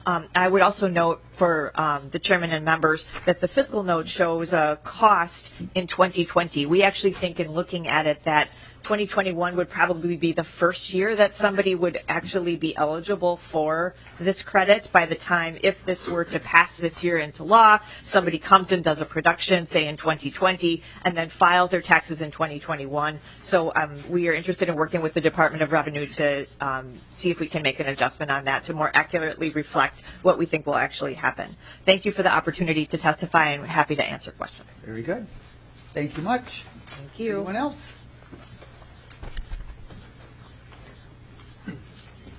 I would also note for the chairman and members that the fiscal note shows a cost in 2020. We actually think in looking at it that 2021 would probably be the first year that somebody would actually be eligible for this credit. By the time, if this were to pass this year into law, somebody comes and does a production, say in 2020, and then files their taxes in 2021. So we are interested in working with the Department of Revenue to see if we can make an adjustment on that to more accurately reflect what we think will actually happen. Thank you for the opportunity to testify, and I'm happy to answer questions. Very good. Thank you much. Thank you. Anyone else?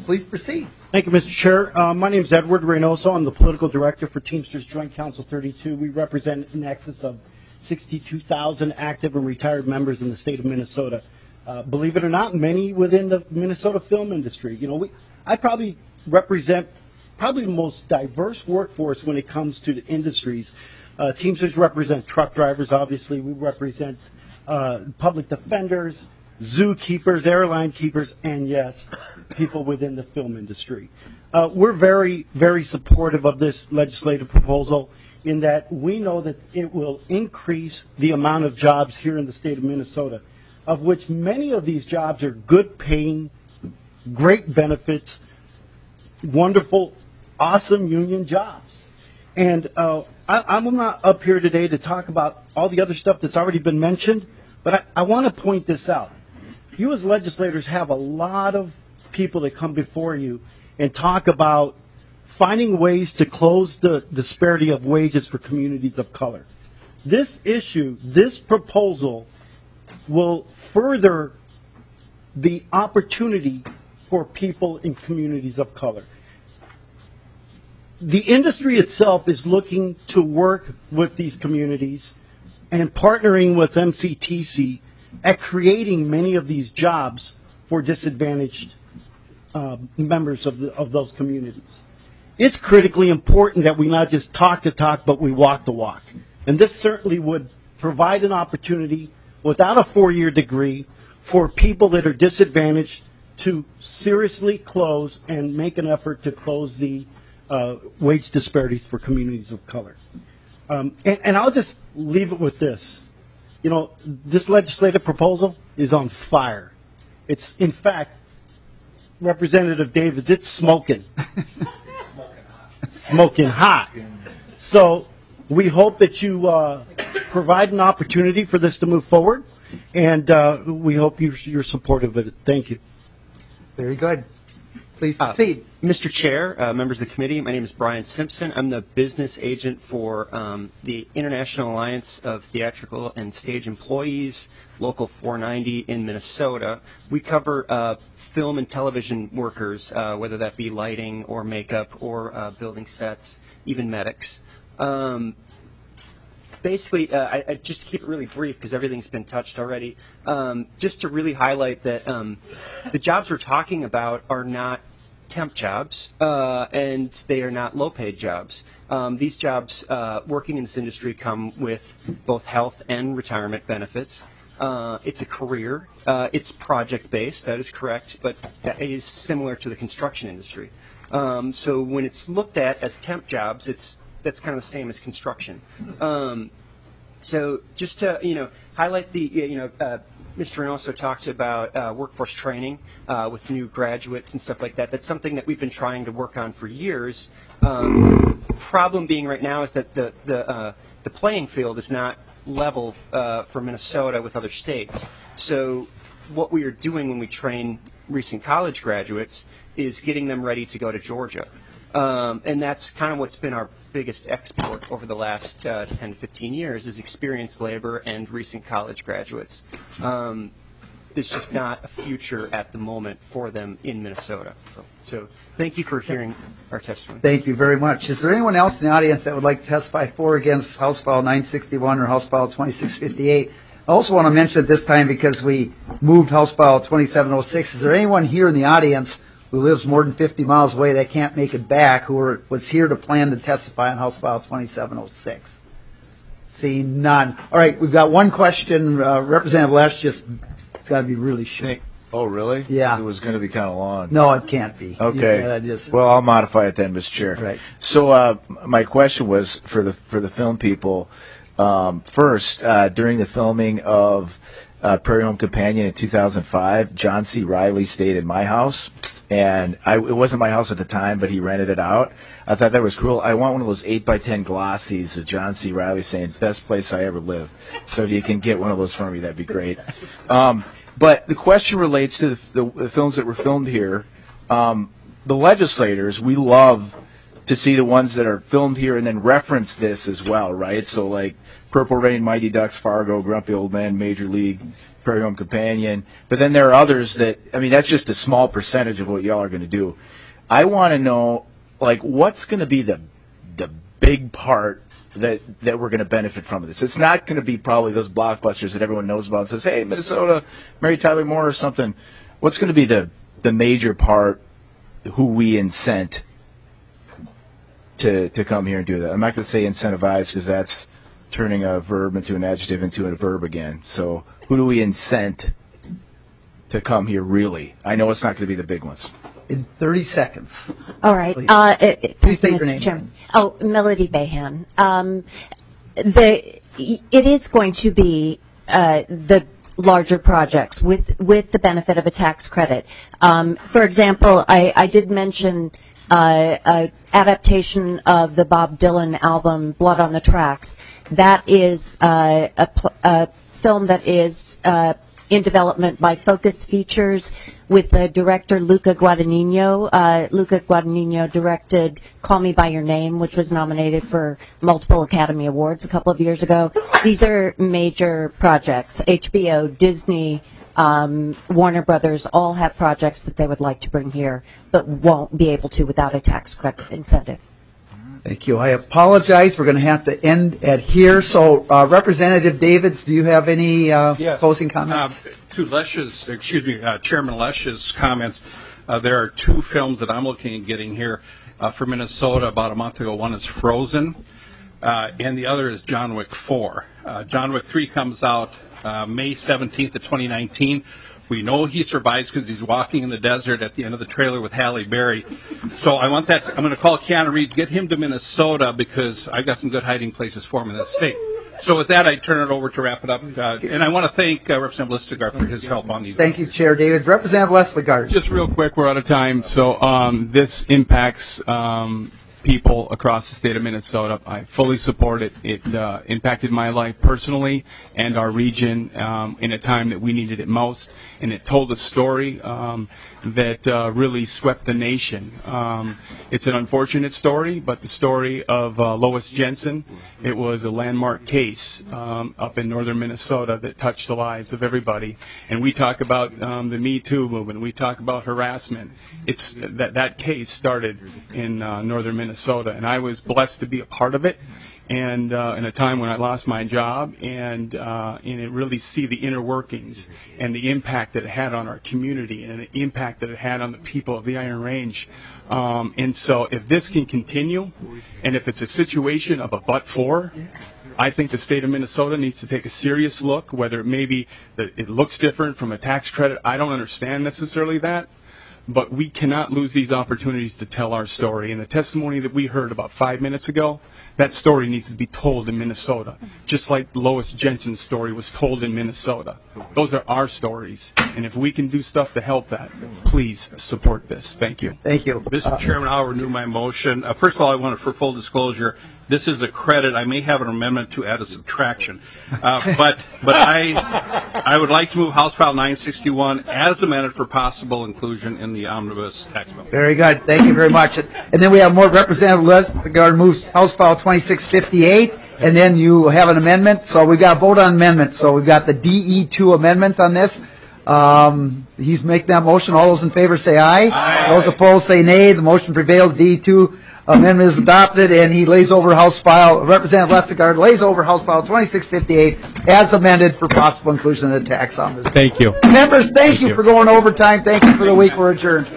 please proceed. Thank you, Mr. Chair. My name is Edward Reynoso. I'm the political director for Teamsters Joint Council 32. We represent in excess of 62,000 active and retired members in the state of Minnesota. Believe it or not, many within the Minnesota film industry. I probably represent the most diverse workforce when it comes to the industries. Teamsters represent truck drivers, obviously. We represent public defenders, zookeepers, airline keepers, and yes, people within the film industry. We're very, very supportive of this legislative proposal in that we know that it will increase the amount of jobs here in the state of Minnesota, of which many of these jobs are good paying, great benefits, wonderful, awesome union jobs. And I'm not up here today to talk about all the other stuff that's already been mentioned, but I want to point this out. You as legislators have a lot of people that come before you and talk about finding ways to close the disparity of wages for communities of color. This issue, this proposal, will further the opportunity for people in communities of color. The industry itself is looking to work with these communities and partnering with MCTC at creating many of these jobs for disadvantaged members of those communities. It's critically important that we not just talk the talk, but we walk the walk. And this certainly would provide an opportunity without a 4-year degree for people that are disadvantaged to seriously close and make an effort to close the wage disparities for communities of color. And I'll just leave it with this. This legislative proposal is on fire. It's, in fact, Representative Davis, it's smoking. Smoking hot. So we hope that you provide an opportunity for this to move forward, and we hope you're supportive of it. Thank you. Very good. Please proceed. Mr. Chair, members of the committee, my name is Brian Simpson. I'm the business agent for the International Alliance of Theatrical and Stage Employees, Local 490 in Minnesota. We cover film and television workers, whether that be lighting or makeup or building sets, even medics. Basically, I just to keep it really brief because everything's been touched already, just to really highlight that the jobs we're talking about are not temp jobs, and they are not low-paid jobs. These jobs, working in this industry, come with both health and retirement benefits. It's a career. It's project-based, that is correct, but that is similar to the construction industry. So when it's looked at as temp jobs, that's kind of the same as construction. So just to highlight the Mr. Reynoso talked about workforce training with new graduates and stuff like that. That's something that we've been trying to work on for years. Problem being right now is that the playing field is not level for Minnesota with other states. So what we are doing when we train recent college graduates is getting them ready to go to Georgia. And that's kind of what's been our biggest export over the last 10 to 15 years is experienced labor and recent college graduates. There's just not a future at the moment for them in Minnesota. So thank you for hearing our testimony. Thank you very much. Is there anyone else in the audience that would like to testify for or against House File 961 or House File 2658? I also want to mention at this time, because we moved House File 2706, is there anyone here in the audience who lives more than 50 miles away that can't make it back, who was here to plan to testify on House File 2706? Seeing none. All right, we've got one question. Representative Lesh, it's got to be really short. Oh, really? Yeah. It was going to be kind of long. No, it can't be. Okay. Well, I'll modify it then, Mr. Chair. Right. So my question was for the film people. First, during the filming of Prairie Home Companion in 2005, John C. Reilly stayed in my house. And it wasn't my house at the time, but he rented it out. I thought that was cool. I want one of those 8x10 glossies of John C. Reilly saying, "Best place I ever lived." So if you can get one of those for me, that'd be great. But the question relates to the films that were filmed here. The legislators, we love to see the ones that are filmed here and then reference this as well, right? So like Purple Rain, Mighty Ducks, Fargo, Grumpy Old Men, Major League, Prairie Home Companion. But then there are others that, I mean, that's just a small percentage of what y'all are going to do. I want to know, like, what's going to be the big part that we're going to benefit from this? It's not going to be probably those blockbusters that everyone knows about and says, hey, Minnesota, Mary Tyler Moore or something. What's going to be the major part, who we incent to come here and do that? I'm not going to say incentivize because that's turning a verb into an adjective into a verb again. So who do we incent to come here really? I know it's not going to be the big ones. In 30 seconds. All right. Please state your name. Chairman. Oh, Melody Bahan. It is going to be the larger projects with the benefit of a tax credit. For example, I did mention adaptation of the Bob Dylan album Blood on the Tracks. That is a film that is in development by Focus Features with the director Luca Guadagnino. Luca Guadagnino directed Call Me By Your Name, which was nominated for multiple Academy Awards a couple of years ago. These are major projects. HBO, Disney, Warner Brothers all have projects that they would like to bring here, but won't be able to without a tax credit incentive. Thank you. I apologize. We're going to have to end at here. So, Representative Davids, do you have any closing comments? To Chairman Lesch's comments, there are two films that I'm looking at getting here for Minnesota about a month ago. One is Frozen, and the other is John Wick 4. John Wick 3 comes out May 17th of 2019. We know he survives because he's walking in the desert at the end of the trailer with Halle Berry. So I want that. I'm going to call Keanu Reeves, get him to Minnesota because I've got some good hiding places for him in this state. So with that, I turn it over to wrap it up. And I want to thank Representative Listegard for his help on these. Thank you, Chair David. Representative Listegard. Just real quick, we're out of time. So this impacts people across the state of Minnesota. I fully support it. It impacted my life personally and our region in a time that we needed it most. And it told a story that really swept the nation. It's an unfortunate story, but the story of Lois Jensen, it was a landmark case up in northern Minnesota that touched the lives of everybody. And we talk about the Me Too movement. We talk about harassment. It's that case started in northern Minnesota, and I was blessed to be a part of it. And in a time when I lost my job, and it really see the inner workings and the impact that it had on our community and the impact that it had on the people of the Iron Range. And so if this can continue, and if it's a situation of a but-for, I think the state of Minnesota needs to take a serious look, whether it may be that it looks different from a tax credit. I don't understand necessarily that. But we cannot lose these opportunities to tell our story. And the testimony that we heard about 5 minutes ago, that story needs to be told in Minnesota, just like Lois Jensen's story was told in Minnesota. Those are our stories. And if we can do stuff to help that, please support this. Thank you. Thank you. Mr. Chairman, I'll renew my motion. First of all, I want to, for full disclosure, this is a credit. I may have an amendment to add a subtraction. But I would like to move House File 961 as amended for possible inclusion in the omnibus tax bill. Very good. Thank you very much. And then we have more. Representative Listegard moves House File 2658, and then you have an amendment. So we've got to vote on amendment. So we've got the DE2 amendment on this. He's making that motion. All those in favor say aye. Aye. Those opposed say nay. The motion prevails. DE2 amendment is adopted, and he lays over House File, Representative Listegard lays over House File 2658 as amended for possible inclusion in the tax omnibus. Thank you. Members, thank you for going overtime. Thank you for the week. We're adjourned.